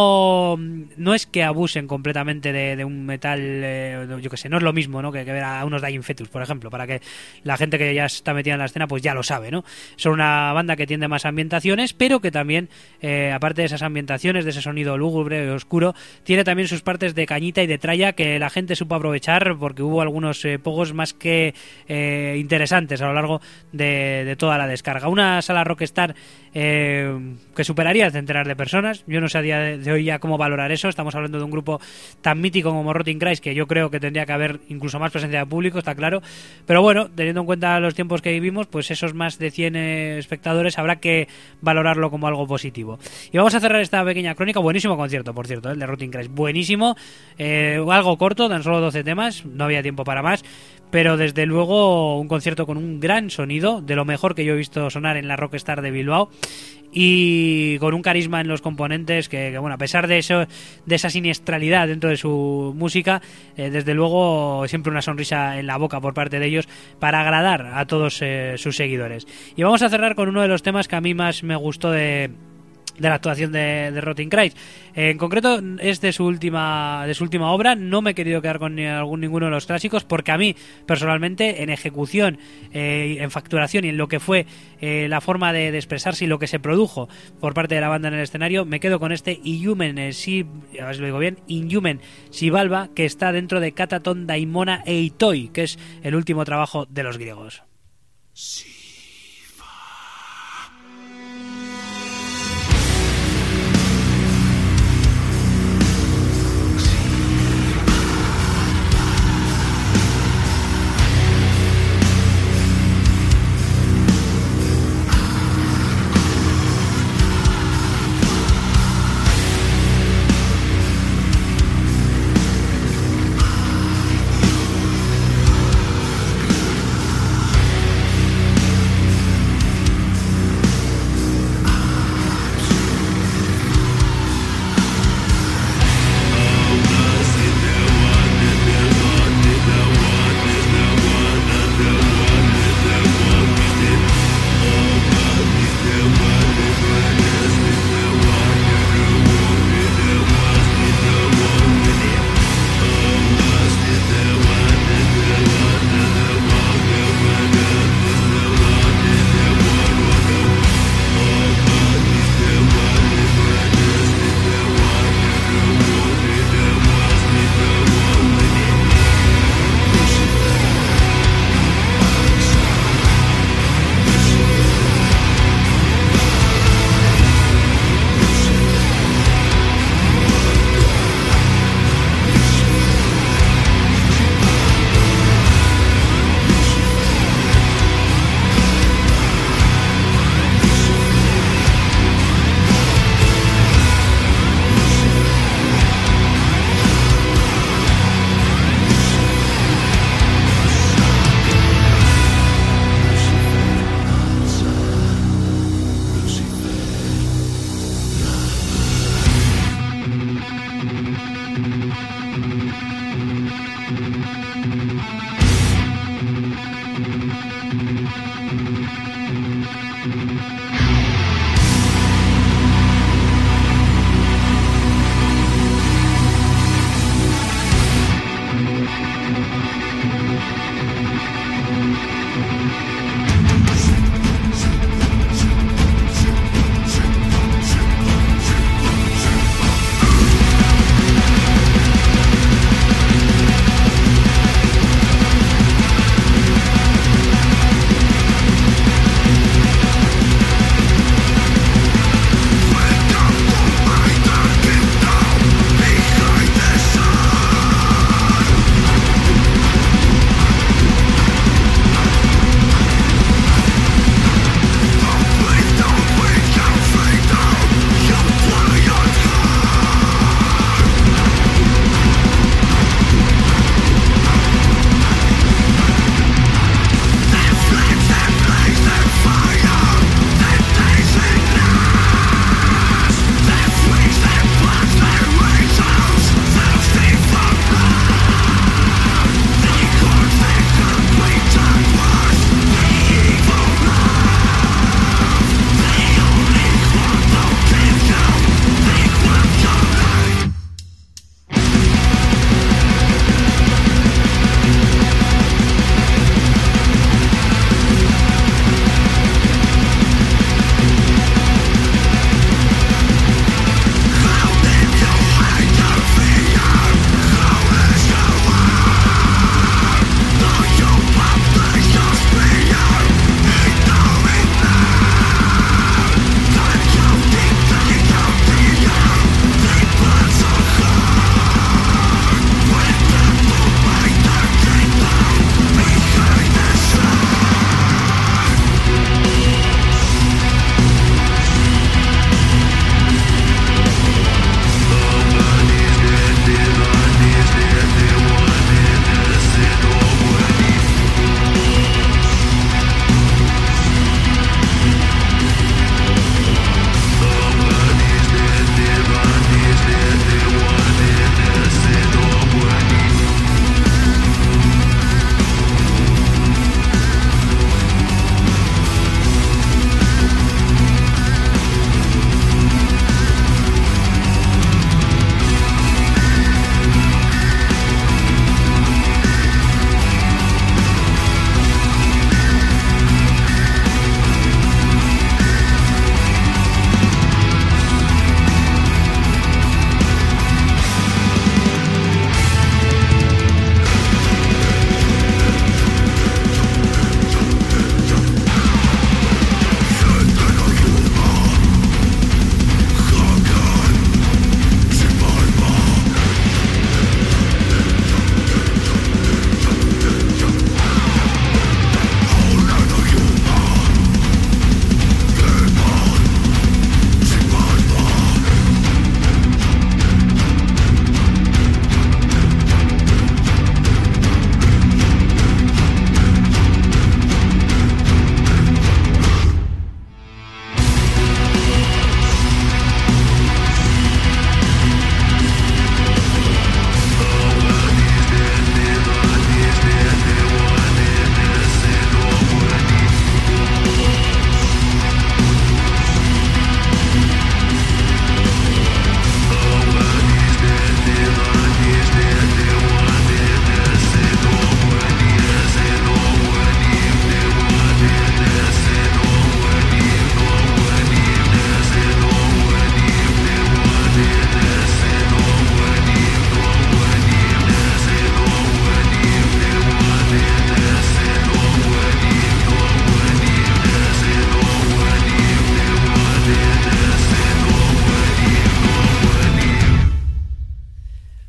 no no es que abusen completamente de, de un metal, eh, yo que sé, no es lo mismo, ¿no? que, que ver a unos Dying Fetus, por ejemplo, para que la gente que ya está metida en la escena pues ya lo sabe, ¿no? Son una banda que tiende más ambientaciones, pero que también, eh, aparte de esas ambientaciones, de ese sonido lúgubre y oscuro, tiene también sus partes partes de cañita y de tralla que la gente supo aprovechar, porque hubo algunos eh, pogos más que eh, interesantes a lo largo de, de toda la descarga. Una sala Rockstar eh, que superaría el centenar de personas. Yo no sé a día de hoy ya cómo valorar eso. Estamos hablando de un grupo tan mítico como Rotting Christ, que yo creo que tendría que haber incluso más presencia de público, está claro. Pero bueno, teniendo en cuenta los tiempos que vivimos, pues esos más de cien eh, espectadores habrá que valorarlo como algo positivo. Y vamos a cerrar esta pequeña crónica. Buenísimo concierto, por cierto, el de Rotting Christ. Buenísimo. Eh, algo corto, tan solo doce temas. No había tiempo para más. Pero desde luego un concierto con un gran sonido, de lo mejor que yo he visto sonar en la Rockstar de Bilbao, y con un carisma en los componentes que, que bueno, a pesar de eso, de esa siniestralidad dentro de su música, eh, desde luego siempre una sonrisa en la boca por parte de ellos para agradar a todos eh, sus seguidores. Y vamos a cerrar con uno de los temas que a mí más me gustó de de la actuación de, de Rotting Christ. Eh, en concreto es de su última de su última obra. No me he querido quedar con ni algún ninguno de los clásicos, porque a mí personalmente, en ejecución, eh, en facturación y en lo que fue eh, la forma de, de expresarse y lo que se produjo por parte de la banda en el escenario, me quedo con este Inhuman eh, si, a ver si lo digo bien, Inhuman Xibalba, que está dentro de Kataton Daimona Eitoi, que es el último trabajo de los griegos. Sí.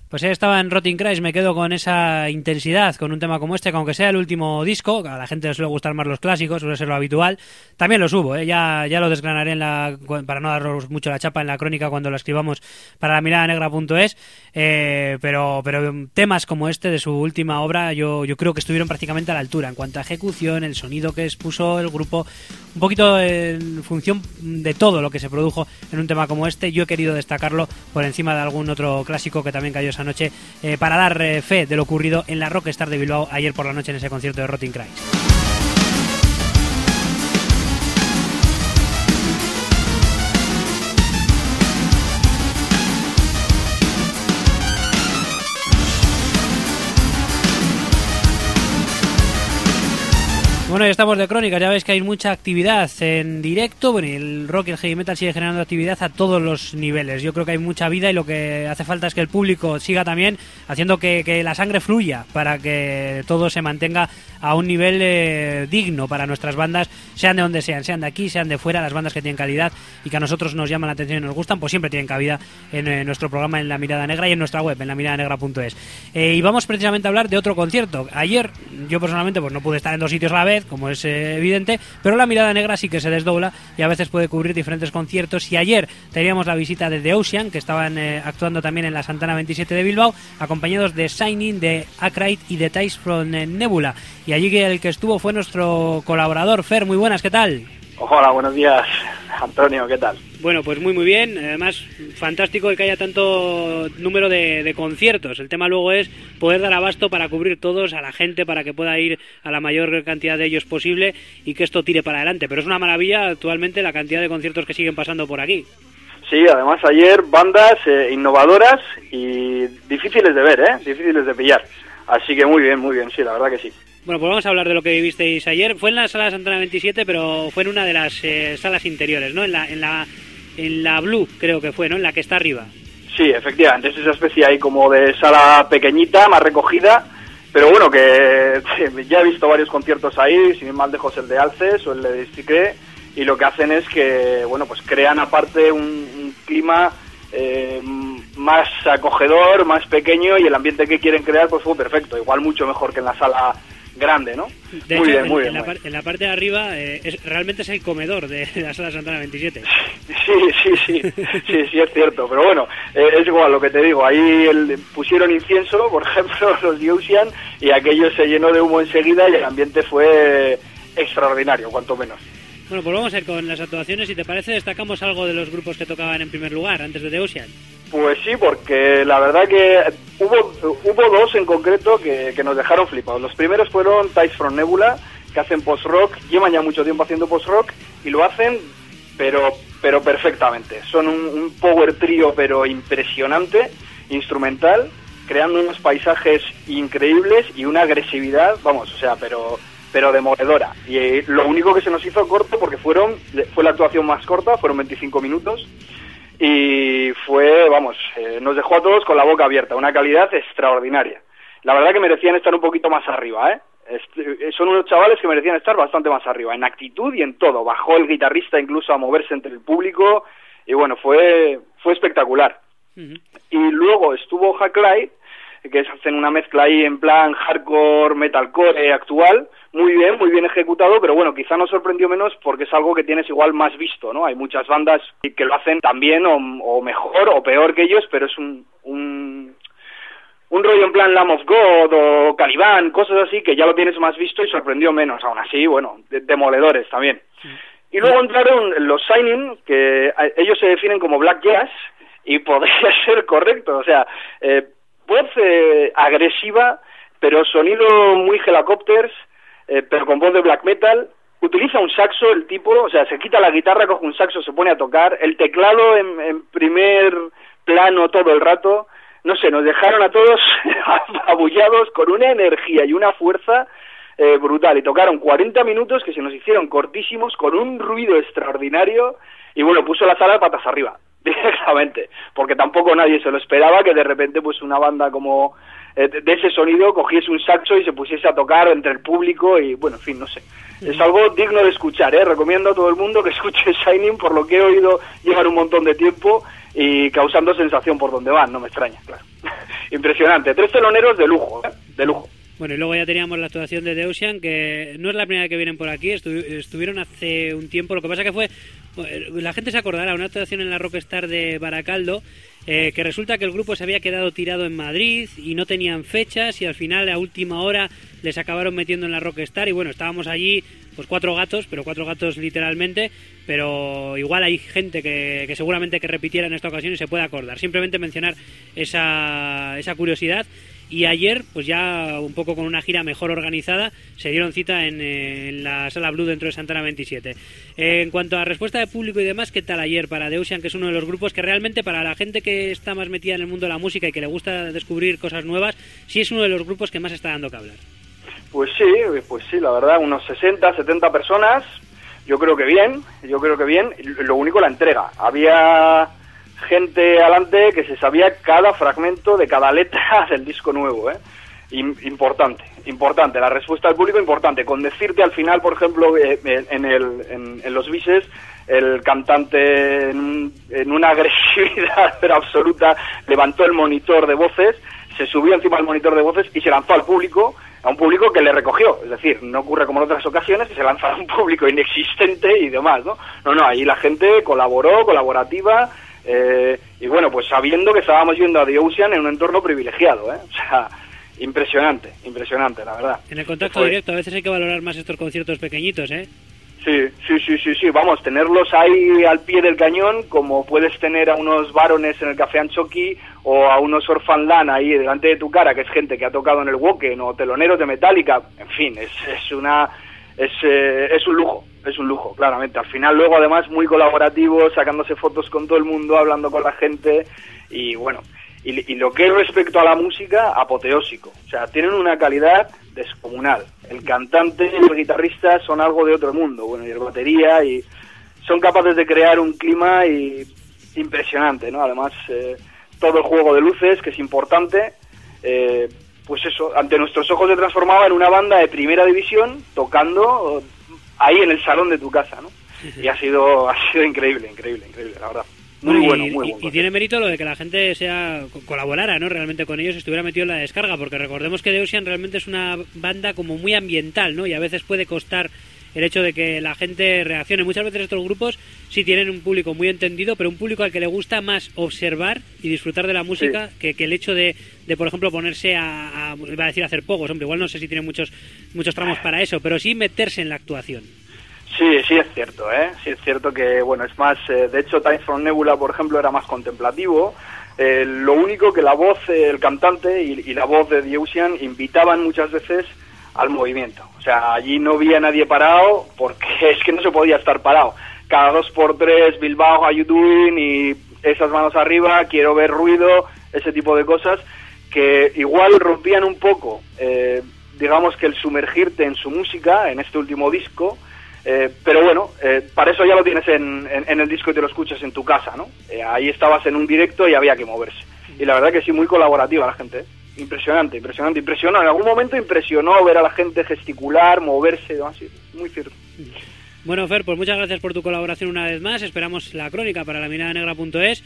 Pues ahí estaba en Rotting Christ, me quedo con esa intensidad, con un tema como este, que aunque sea el último disco, a la gente le suele gustar más los clásicos, suele ser lo habitual, también los hubo, ¿eh? ya, ya lo desgranaré en la, para no daros mucho la chapa en la crónica cuando lo escribamos para la mirada negra punto es, eh, pero, pero temas como este de su última obra yo, yo creo que estuvieron prácticamente a la altura en cuanto a ejecución, el sonido que expuso el grupo, un poquito en función de todo lo que se produjo en un tema como este. Yo he querido destacarlo por encima de algún otro clásico que también cayó esa noche, eh, para dar eh, fe de lo ocurrido en la Rockstar de Bilbao ayer por la noche en ese concierto de Rotting Christ. Bueno, ya estamos de crónicas, ya veis que hay mucha actividad en directo, bueno, y el rock y el heavy metal sigue generando actividad a todos los niveles. Yo creo que hay mucha vida y lo que hace falta es que el público siga también haciendo que, que la sangre fluya para que todo se mantenga a un nivel eh, digno para nuestras bandas, sean de donde sean, sean de aquí, sean de fuera, las bandas que tienen calidad y que a nosotros nos llaman la atención y nos gustan, pues siempre tienen cabida en eh, nuestro programa en La Mirada Negra y en nuestra web, en la mirada negra punto es. Eh, y vamos precisamente a hablar de otro concierto. Ayer, yo personalmente pues no pude estar en dos sitios a la vez, como es eh, evidente, pero La Mirada Negra sí que se desdobla y a veces puede cubrir diferentes conciertos, y ayer teníamos la visita de The Ocean, que estaban eh, actuando también en la Santana veintisiete de Bilbao, acompañados de Shining, de Acrite y de Ties from eh, Nebula, y allí el que estuvo fue nuestro colaborador Fer. Muy buenas, ¿qué tal? Hola, buenos días, Antonio, ¿qué tal? Bueno, pues muy muy bien, además fantástico que haya tanto número de, de conciertos. El tema luego es poder dar abasto para cubrir todos a la gente, para que pueda ir a la mayor cantidad de ellos posible y que esto tire para adelante, pero es una maravilla actualmente la cantidad de conciertos que siguen pasando por aquí. Sí, además ayer bandas eh, innovadoras y difíciles de ver, ¿eh? Difíciles de pillar, así que muy bien, muy bien, sí, la verdad que sí. Bueno, pues vamos a hablar de lo que vivisteis ayer. Fue en la sala Santana veintisiete, pero fue en una de las eh, salas interiores, ¿no? En la, en la en la Blue, creo que fue, ¿no? En la que está arriba. Sí, efectivamente, es esa especie ahí como de sala pequeñita, más recogida, pero bueno, que ya he visto varios conciertos ahí, sin ir más lejos el de Alces o el de Disticre, y lo que hacen es que, bueno, pues crean aparte un, un clima eh, más acogedor, más pequeño, y el ambiente que quieren crear pues fue perfecto, igual mucho mejor que en la sala grande, ¿no? De muy hecho, bien, muy en, bien. En, muy la, en la parte de arriba eh, es, realmente es el comedor de la sala Santana veintisiete. Sí, sí, sí, sí, sí, es cierto, pero bueno, eh, es igual lo que te digo, ahí el, pusieron incienso, por ejemplo, los The Ocean, y aquello se llenó de humo enseguida y el ambiente fue extraordinario, cuanto menos. Bueno, pues vamos a ir con las actuaciones. Si te parece, destacamos algo de los grupos que tocaban en primer lugar, antes de The Ocean. Pues sí, porque la verdad que hubo hubo dos en concreto que, que nos dejaron flipados. Los primeros fueron Ties from Nebula, que hacen post-rock, llevan ya mucho tiempo haciendo post-rock, y lo hacen, pero pero perfectamente. Son un, un power trío, pero impresionante, instrumental, creando unos paisajes increíbles y una agresividad, vamos, o sea, pero... pero demoledora, y eh, lo único que se nos hizo corto, porque fueron fue la actuación más corta, fueron veinticinco minutos, y fue, vamos, eh, nos dejó a todos con la boca abierta, una calidad extraordinaria. La verdad que merecían estar un poquito más arriba, ¿eh? Este, son unos chavales que merecían estar bastante más arriba, en actitud y en todo. Bajó el guitarrista incluso a moverse entre el público, y bueno, fue fue espectacular. Uh-huh. Y luego estuvo Hacklight, que es, hacen una mezcla ahí en plan hardcore, metalcore actual, muy bien, muy bien ejecutado, pero bueno, quizá nos sorprendió menos porque es algo que tienes igual más visto, ¿no? Hay muchas bandas que lo hacen tan bien o, o mejor o peor que ellos, pero es un, un un rollo en plan Lamb of God o Caliban, cosas así que ya lo tienes más visto y sorprendió menos. Aún así, bueno, de, demoledores también. Sí. Y luego entraron los Shining, que ellos se definen como black jazz, y podría ser correcto, o sea, eh, voz eh, agresiva, pero sonido muy helicópteros, eh, pero con voz de black metal. Utiliza un saxo el tipo, o sea, se quita la guitarra, coge un saxo, se pone a tocar, el teclado en, en primer plano todo el rato. No sé, nos dejaron a todos abullados con una energía y una fuerza eh, brutal, y tocaron cuarenta minutos que se nos hicieron cortísimos, con un ruido extraordinario, y bueno, puso la sala de patas arriba directamente, porque tampoco nadie se lo esperaba, que de repente pues una banda como eh, de ese sonido cogiese un saxo y se pusiese a tocar entre el público, y bueno, en fin, no sé, es algo digno de escuchar, ¿eh? Recomiendo a todo el mundo que escuche Shining, por lo que he oído llevar un montón de tiempo y causando sensación por donde van, no me extraña, claro. impresionante. Tres teloneros de lujo, ¿eh? De lujo. Bueno, y luego ya teníamos la actuación de The Ocean, que no es la primera vez que vienen por aquí, estu- estuvieron hace un tiempo, lo que pasa que fue, la gente se acordará, una actuación en la Rockstar de Baracaldo, eh, que resulta que el grupo se había quedado tirado en Madrid y no tenían fechas y al final a última hora les acabaron metiendo en la Rockstar y bueno, estábamos allí pues cuatro gatos, pero cuatro gatos literalmente, pero igual hay gente que, que seguramente que repitiera en esta ocasión y se puede acordar. Simplemente mencionar esa, esa curiosidad. Y ayer, pues ya un poco con una gira mejor organizada, se dieron cita en, eh, en la Sala Blue dentro de Santana veintisiete. Eh, en cuanto a respuesta de público y demás, ¿qué tal ayer para The Ocean, que es uno de los grupos que realmente para la gente que está más metida en el mundo de la música y que le gusta descubrir cosas nuevas, sí es uno de los grupos que más está dando que hablar? Pues sí, pues sí, la verdad, unos sesenta, setenta personas, yo creo que bien, yo creo que bien, lo único la entrega. Había gente adelante que se sabía cada fragmento de cada letra del disco nuevo, ¿eh? Importante, importante, la respuesta del público importante, con decirte al final, por ejemplo, eh, en, el, en, en los bises, el cantante en, en una agresividad pero absoluta levantó el monitor de voces, se subió encima del monitor de voces y se lanzó al público, a un público que le recogió, es decir, no ocurre como en otras ocasiones que se lanza a un público inexistente y demás, ¿no? No, no, ahí la gente colaboró, colaborativa, eh, y bueno, pues sabiendo que estábamos yendo a The Ocean en un entorno privilegiado, ¿eh? O sea, impresionante, impresionante, la verdad. En el contacto directo a veces hay que valorar más estos conciertos pequeñitos, ¿eh? Sí, sí, sí, sí, sí, vamos, tenerlos ahí al pie del cañón, como puedes tener a unos varones en el Café Anchoqui o a unos Orphanland ahí delante de tu cara, que es gente que ha tocado en el Woken o teloneros de Metallica, en fin, es, es una... Es, eh, es un lujo, es un lujo, claramente. Al final luego además muy colaborativo, sacándose fotos con todo el mundo, hablando con la gente y bueno, y, y lo que es respecto a la música, apoteósico. O sea, tienen una calidad descomunal. El cantante y el guitarrista son algo de otro mundo, bueno, y el batería, y son capaces de crear un clima y impresionante, ¿no? Además, eh, todo el juego de luces, que es importante, eh, pues eso, ante nuestros ojos se transformaba en una banda de primera división tocando ahí en el salón de tu casa, ¿no? Sí, sí. Y ha sido, ha sido increíble, increíble, increíble, la verdad. Muy bueno, bueno, y, muy y, bueno. Y tiene mérito lo de que la gente sea colaborara, ¿no? Realmente con ellos, estuviera metido en la descarga, porque recordemos que The Ocean realmente es una banda como muy ambiental, ¿no? Y a veces puede costar el hecho de que la gente reaccione. Muchas veces estos grupos sí tienen un público muy entendido, pero un público al que le gusta más observar y disfrutar de la música, sí, que, que el hecho de, de, por ejemplo, ponerse a, a, iba a decir, a hacer pogos, hombre, igual no sé si tiene muchos muchos tramos para eso, pero sí meterse en la actuación. Sí, sí es cierto, ¿eh? Sí es cierto que, bueno, es más, eh, de hecho, Times from Nebula, por ejemplo, era más contemplativo. Eh, lo único que la voz, eh, el cantante y, y la voz de The Ocean invitaban muchas veces al movimiento. O sea, allí no había nadie parado porque es que no se podía estar parado. Cada dos por tres, Bilbao, how you doing, y esas manos arriba, quiero ver ruido, ese tipo de cosas que igual rompían un poco, eh, digamos que el sumergirte en su música, en este último disco, eh, pero bueno, eh, para eso ya lo tienes en, en, en el disco y te lo escuchas en tu casa, ¿no? Eh, ahí estabas en un directo y había que moverse. Y la verdad que sí, muy colaborativa la gente, ¿eh? Impresionante, impresionante, impresionó. En algún momento impresionó ver a la gente gesticular, moverse, ¿no? Así, muy cierto. Bueno, Fer, pues muchas gracias por tu colaboración una vez más. Esperamos la crónica para la mirada negra punto es.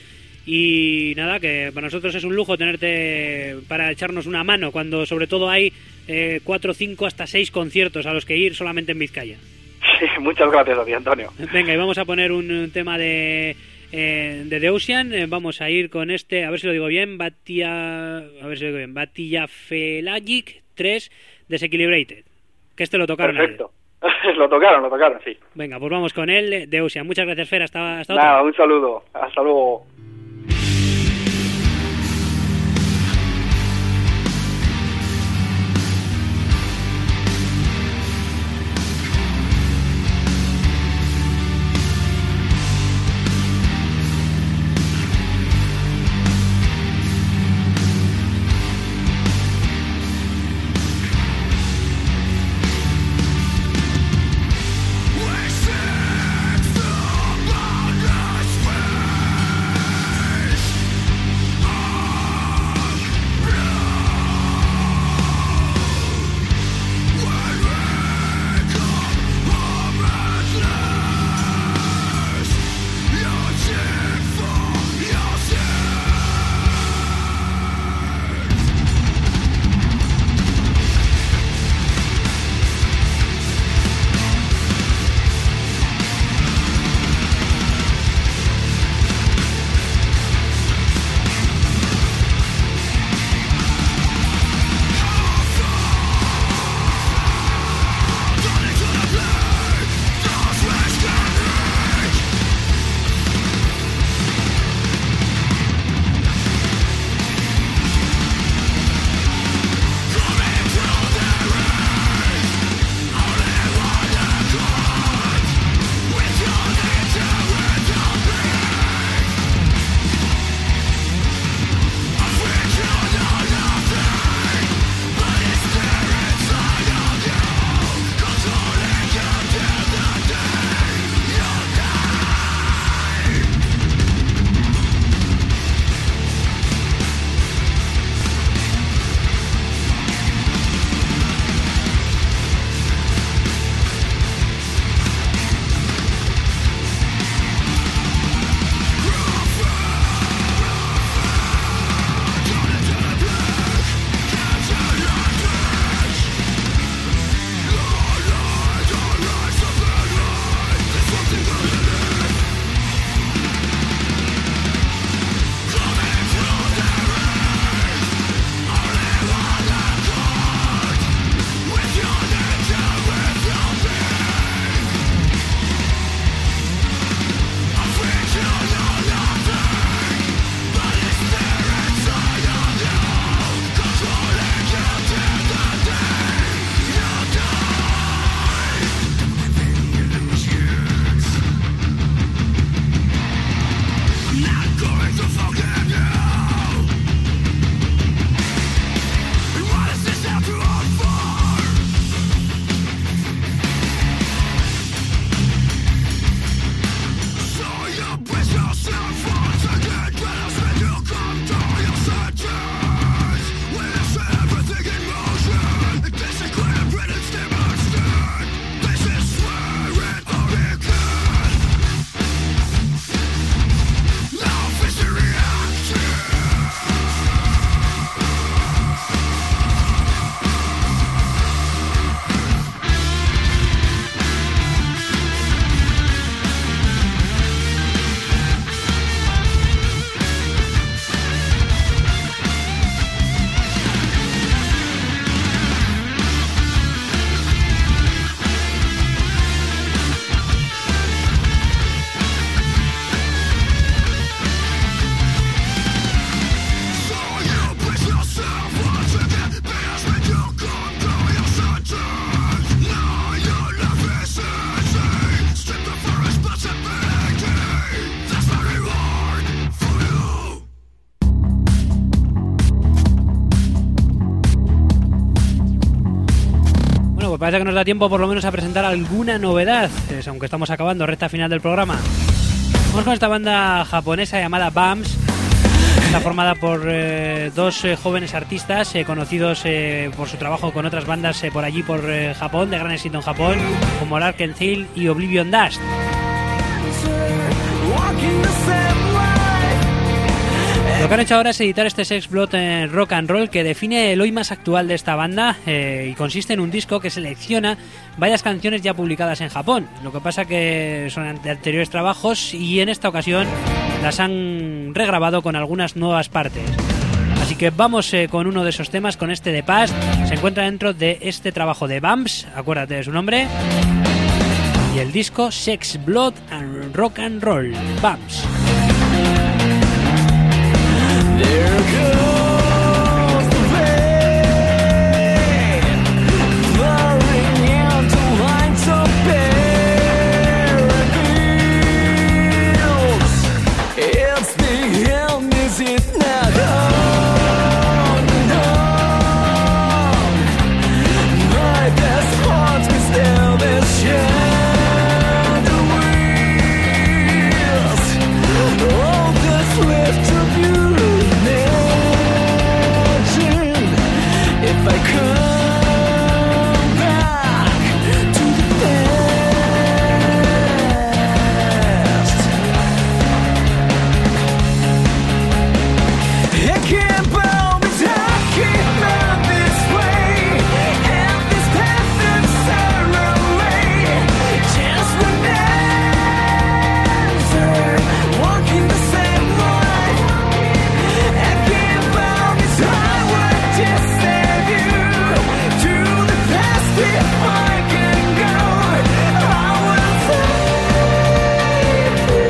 Y nada, que para nosotros es un lujo tenerte para echarnos una mano cuando sobre todo hay eh, cuatro, cinco, hasta seis conciertos a los que ir solamente en Vizcaya. Sí, muchas gracias a ti, Antonio. Venga, y vamos a poner un, un tema de... Eh, de The Ocean, eh, vamos a ir con este, a ver si lo digo bien, Batia, a ver si lo digo bien, Batia Felagic tres Desequilibrated, que este lo tocaron. Perfecto, lo tocaron, lo tocaron, sí. Venga, pues vamos con él, The Ocean. Muchas gracias, Fer, hasta, hasta Nada, otra. un saludo, hasta luego. We seek the boundless way. pues parece que nos da tiempo por lo menos a presentar alguna novedad, es, aunque estamos acabando recta final del programa. Vamos con esta banda japonesa llamada Bumps. Está formada por eh, dos eh, jóvenes artistas eh, conocidos eh, por su trabajo con otras bandas eh, por allí, por eh, Japón, de gran éxito en Japón, como Larken Hill y Oblivion Dust. Lo que han hecho ahora es editar este Sex Blood eh, Rock and Roll, que define el hoy más actual de esta banda eh, y consiste en un disco que selecciona varias canciones ya publicadas en Japón. Lo que pasa que son de anteriores trabajos y en esta ocasión las han regrabado con algunas nuevas partes. Así que vamos eh, con uno de esos temas, con este The Past. Se encuentra dentro de este trabajo de Bumps, acuérdate de su nombre, y el disco Sex Blood and Rock and Roll, Bumps. There goes the rain, blurring into lines of parables. It's the end, is it not? On and on. My best haunts me still this shadow wheels. All that's left of you. If I come back to the past, it can't bound me, I can't bound this way, and this path that's sorrowly, just one answer, walking the same line. I can't bound this highway, just if I can go, I will save you.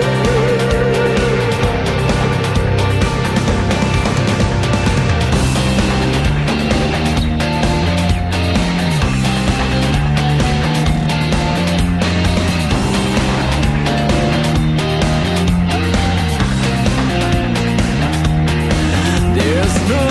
There's no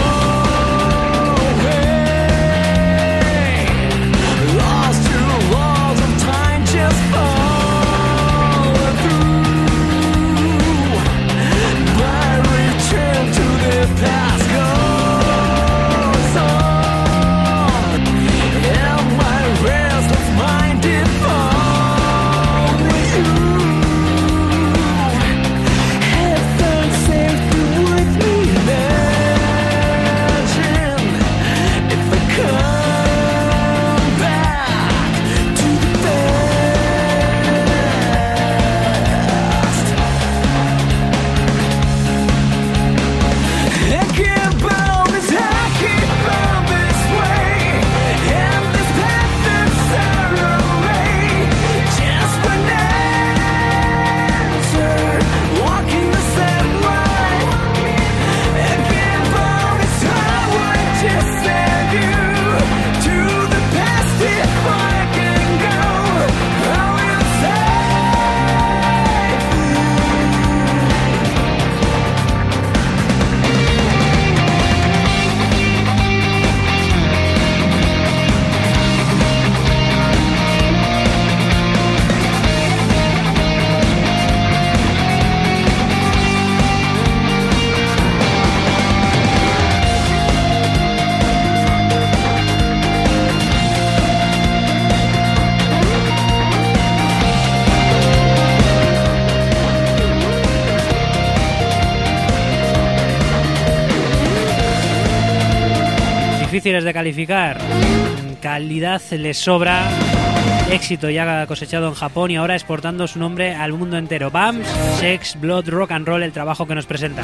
difíciles de calificar. Calidad les sobra, éxito ya cosechado en Japón y ahora exportando su nombre al mundo entero. Bumps, Sex, Blood, Rock and Roll, el trabajo que nos presentan.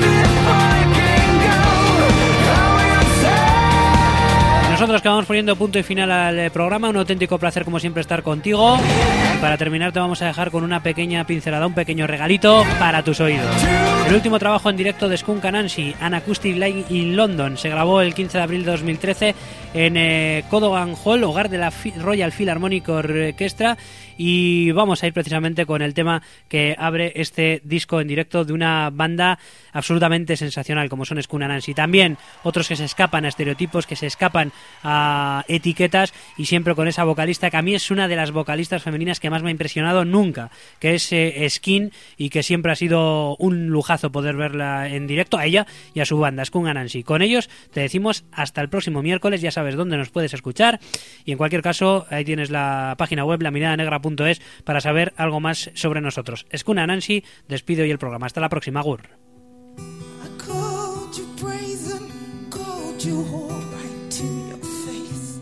Nosotros que vamos poniendo punto y final al programa, un auténtico placer como siempre estar contigo. Y para terminar te vamos a dejar con una pequeña pincelada, un pequeño regalito para tus oídos. El último trabajo en directo de Skunk Anansi, An Acoustic Live in London, se grabó el quince de abril de dos mil trece en eh, Kodokan Hall, hogar de la Royal Philharmonic Orchestra, y vamos a ir precisamente con el tema que abre este disco en directo de una banda absolutamente sensacional como son Skuna Nancy. También otros que se escapan a estereotipos, que se escapan a etiquetas, y siempre con esa vocalista que a mí es una de las vocalistas femeninas que más me ha impresionado nunca, que es eh, Skin, y que siempre ha sido un lujazo poder verla en directo, a ella y a su banda Skuna Nancy. Con ellos te decimos hasta el próximo miércoles, ya sabes dónde nos puedes escuchar, y en cualquier caso ahí tienes la página web la mirada negra punto es para saber algo más sobre nosotros. Skuna Nancy, despido y el programa. Hasta la próxima, Agur. I called you brazen, called you whore right to your face,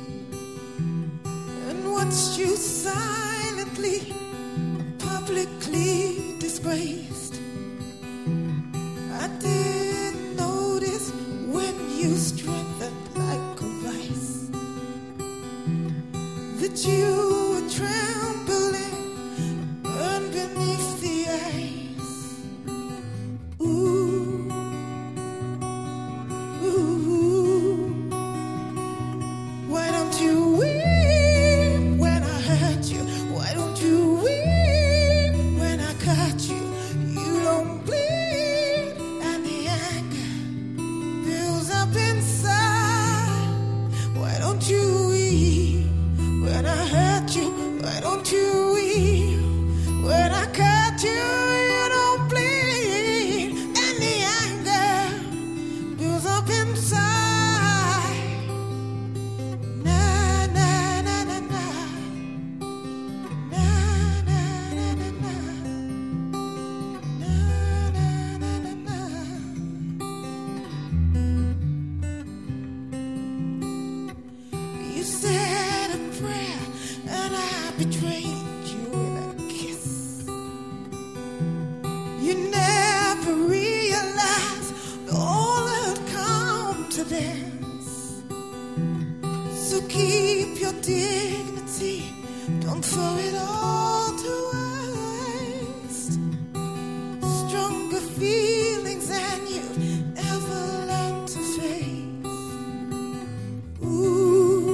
and watched you silently, publicly disgraced. I didn't notice when you strengthened like a vice, that you were trembling, burned beneath the ice. Ooh, ooh, why don't you weep when I hurt you? Why don't you weep when I cut you? You don't bleed, and the anger builds up inside. Why don't you weep when I hurt you? Why don't you weep when I cut you? You don't bleed, and the anger builds up inside. Na na na na na, na na na na na, na na na na na. You said a prayer, and I betrayed you with a kiss. You never realized that all had come to this. So keep your dignity, don't throw it all to waste. Stronger feelings than you've ever learned to face. Ooh,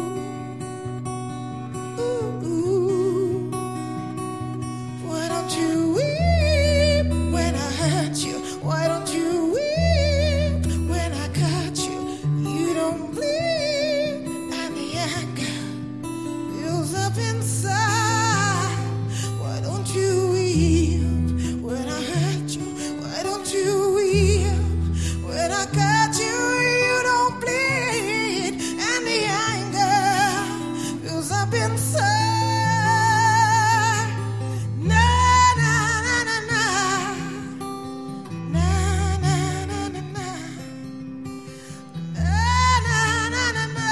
ooh, ooh. Why don't you weep when I hurt you? Why don't you weep when I cut you? You don't bleed, and the anger builds up inside. Why don't you weep when I hurt you? Why don't you weep when I cut you? You don't bleed, and the anger builds up inside. Na na na na na, na na na na na, na na na na.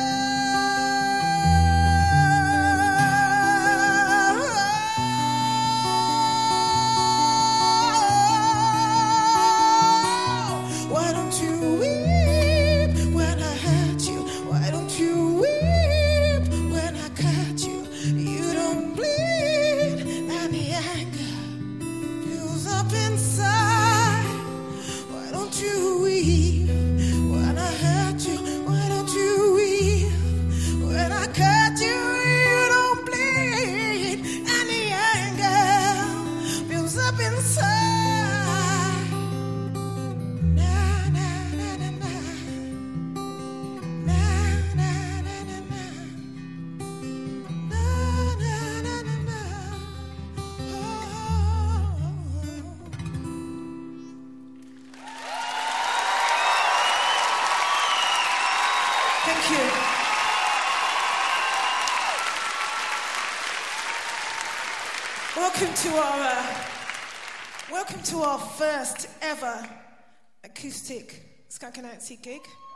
Why don't you weep when I hurt you? Why don't you weep when I cut you? You don't bleed, and the anger builds up inside. Why don't you weep when I hurt you? Why don't you weep when I cut you? You don't bleed, and the anger builds up inside. Na na na na na, na na na na na, na na na na na. Oh. Thank you. Welcome to our uh, welcome to our first ever acoustic Skunk Anansie gig.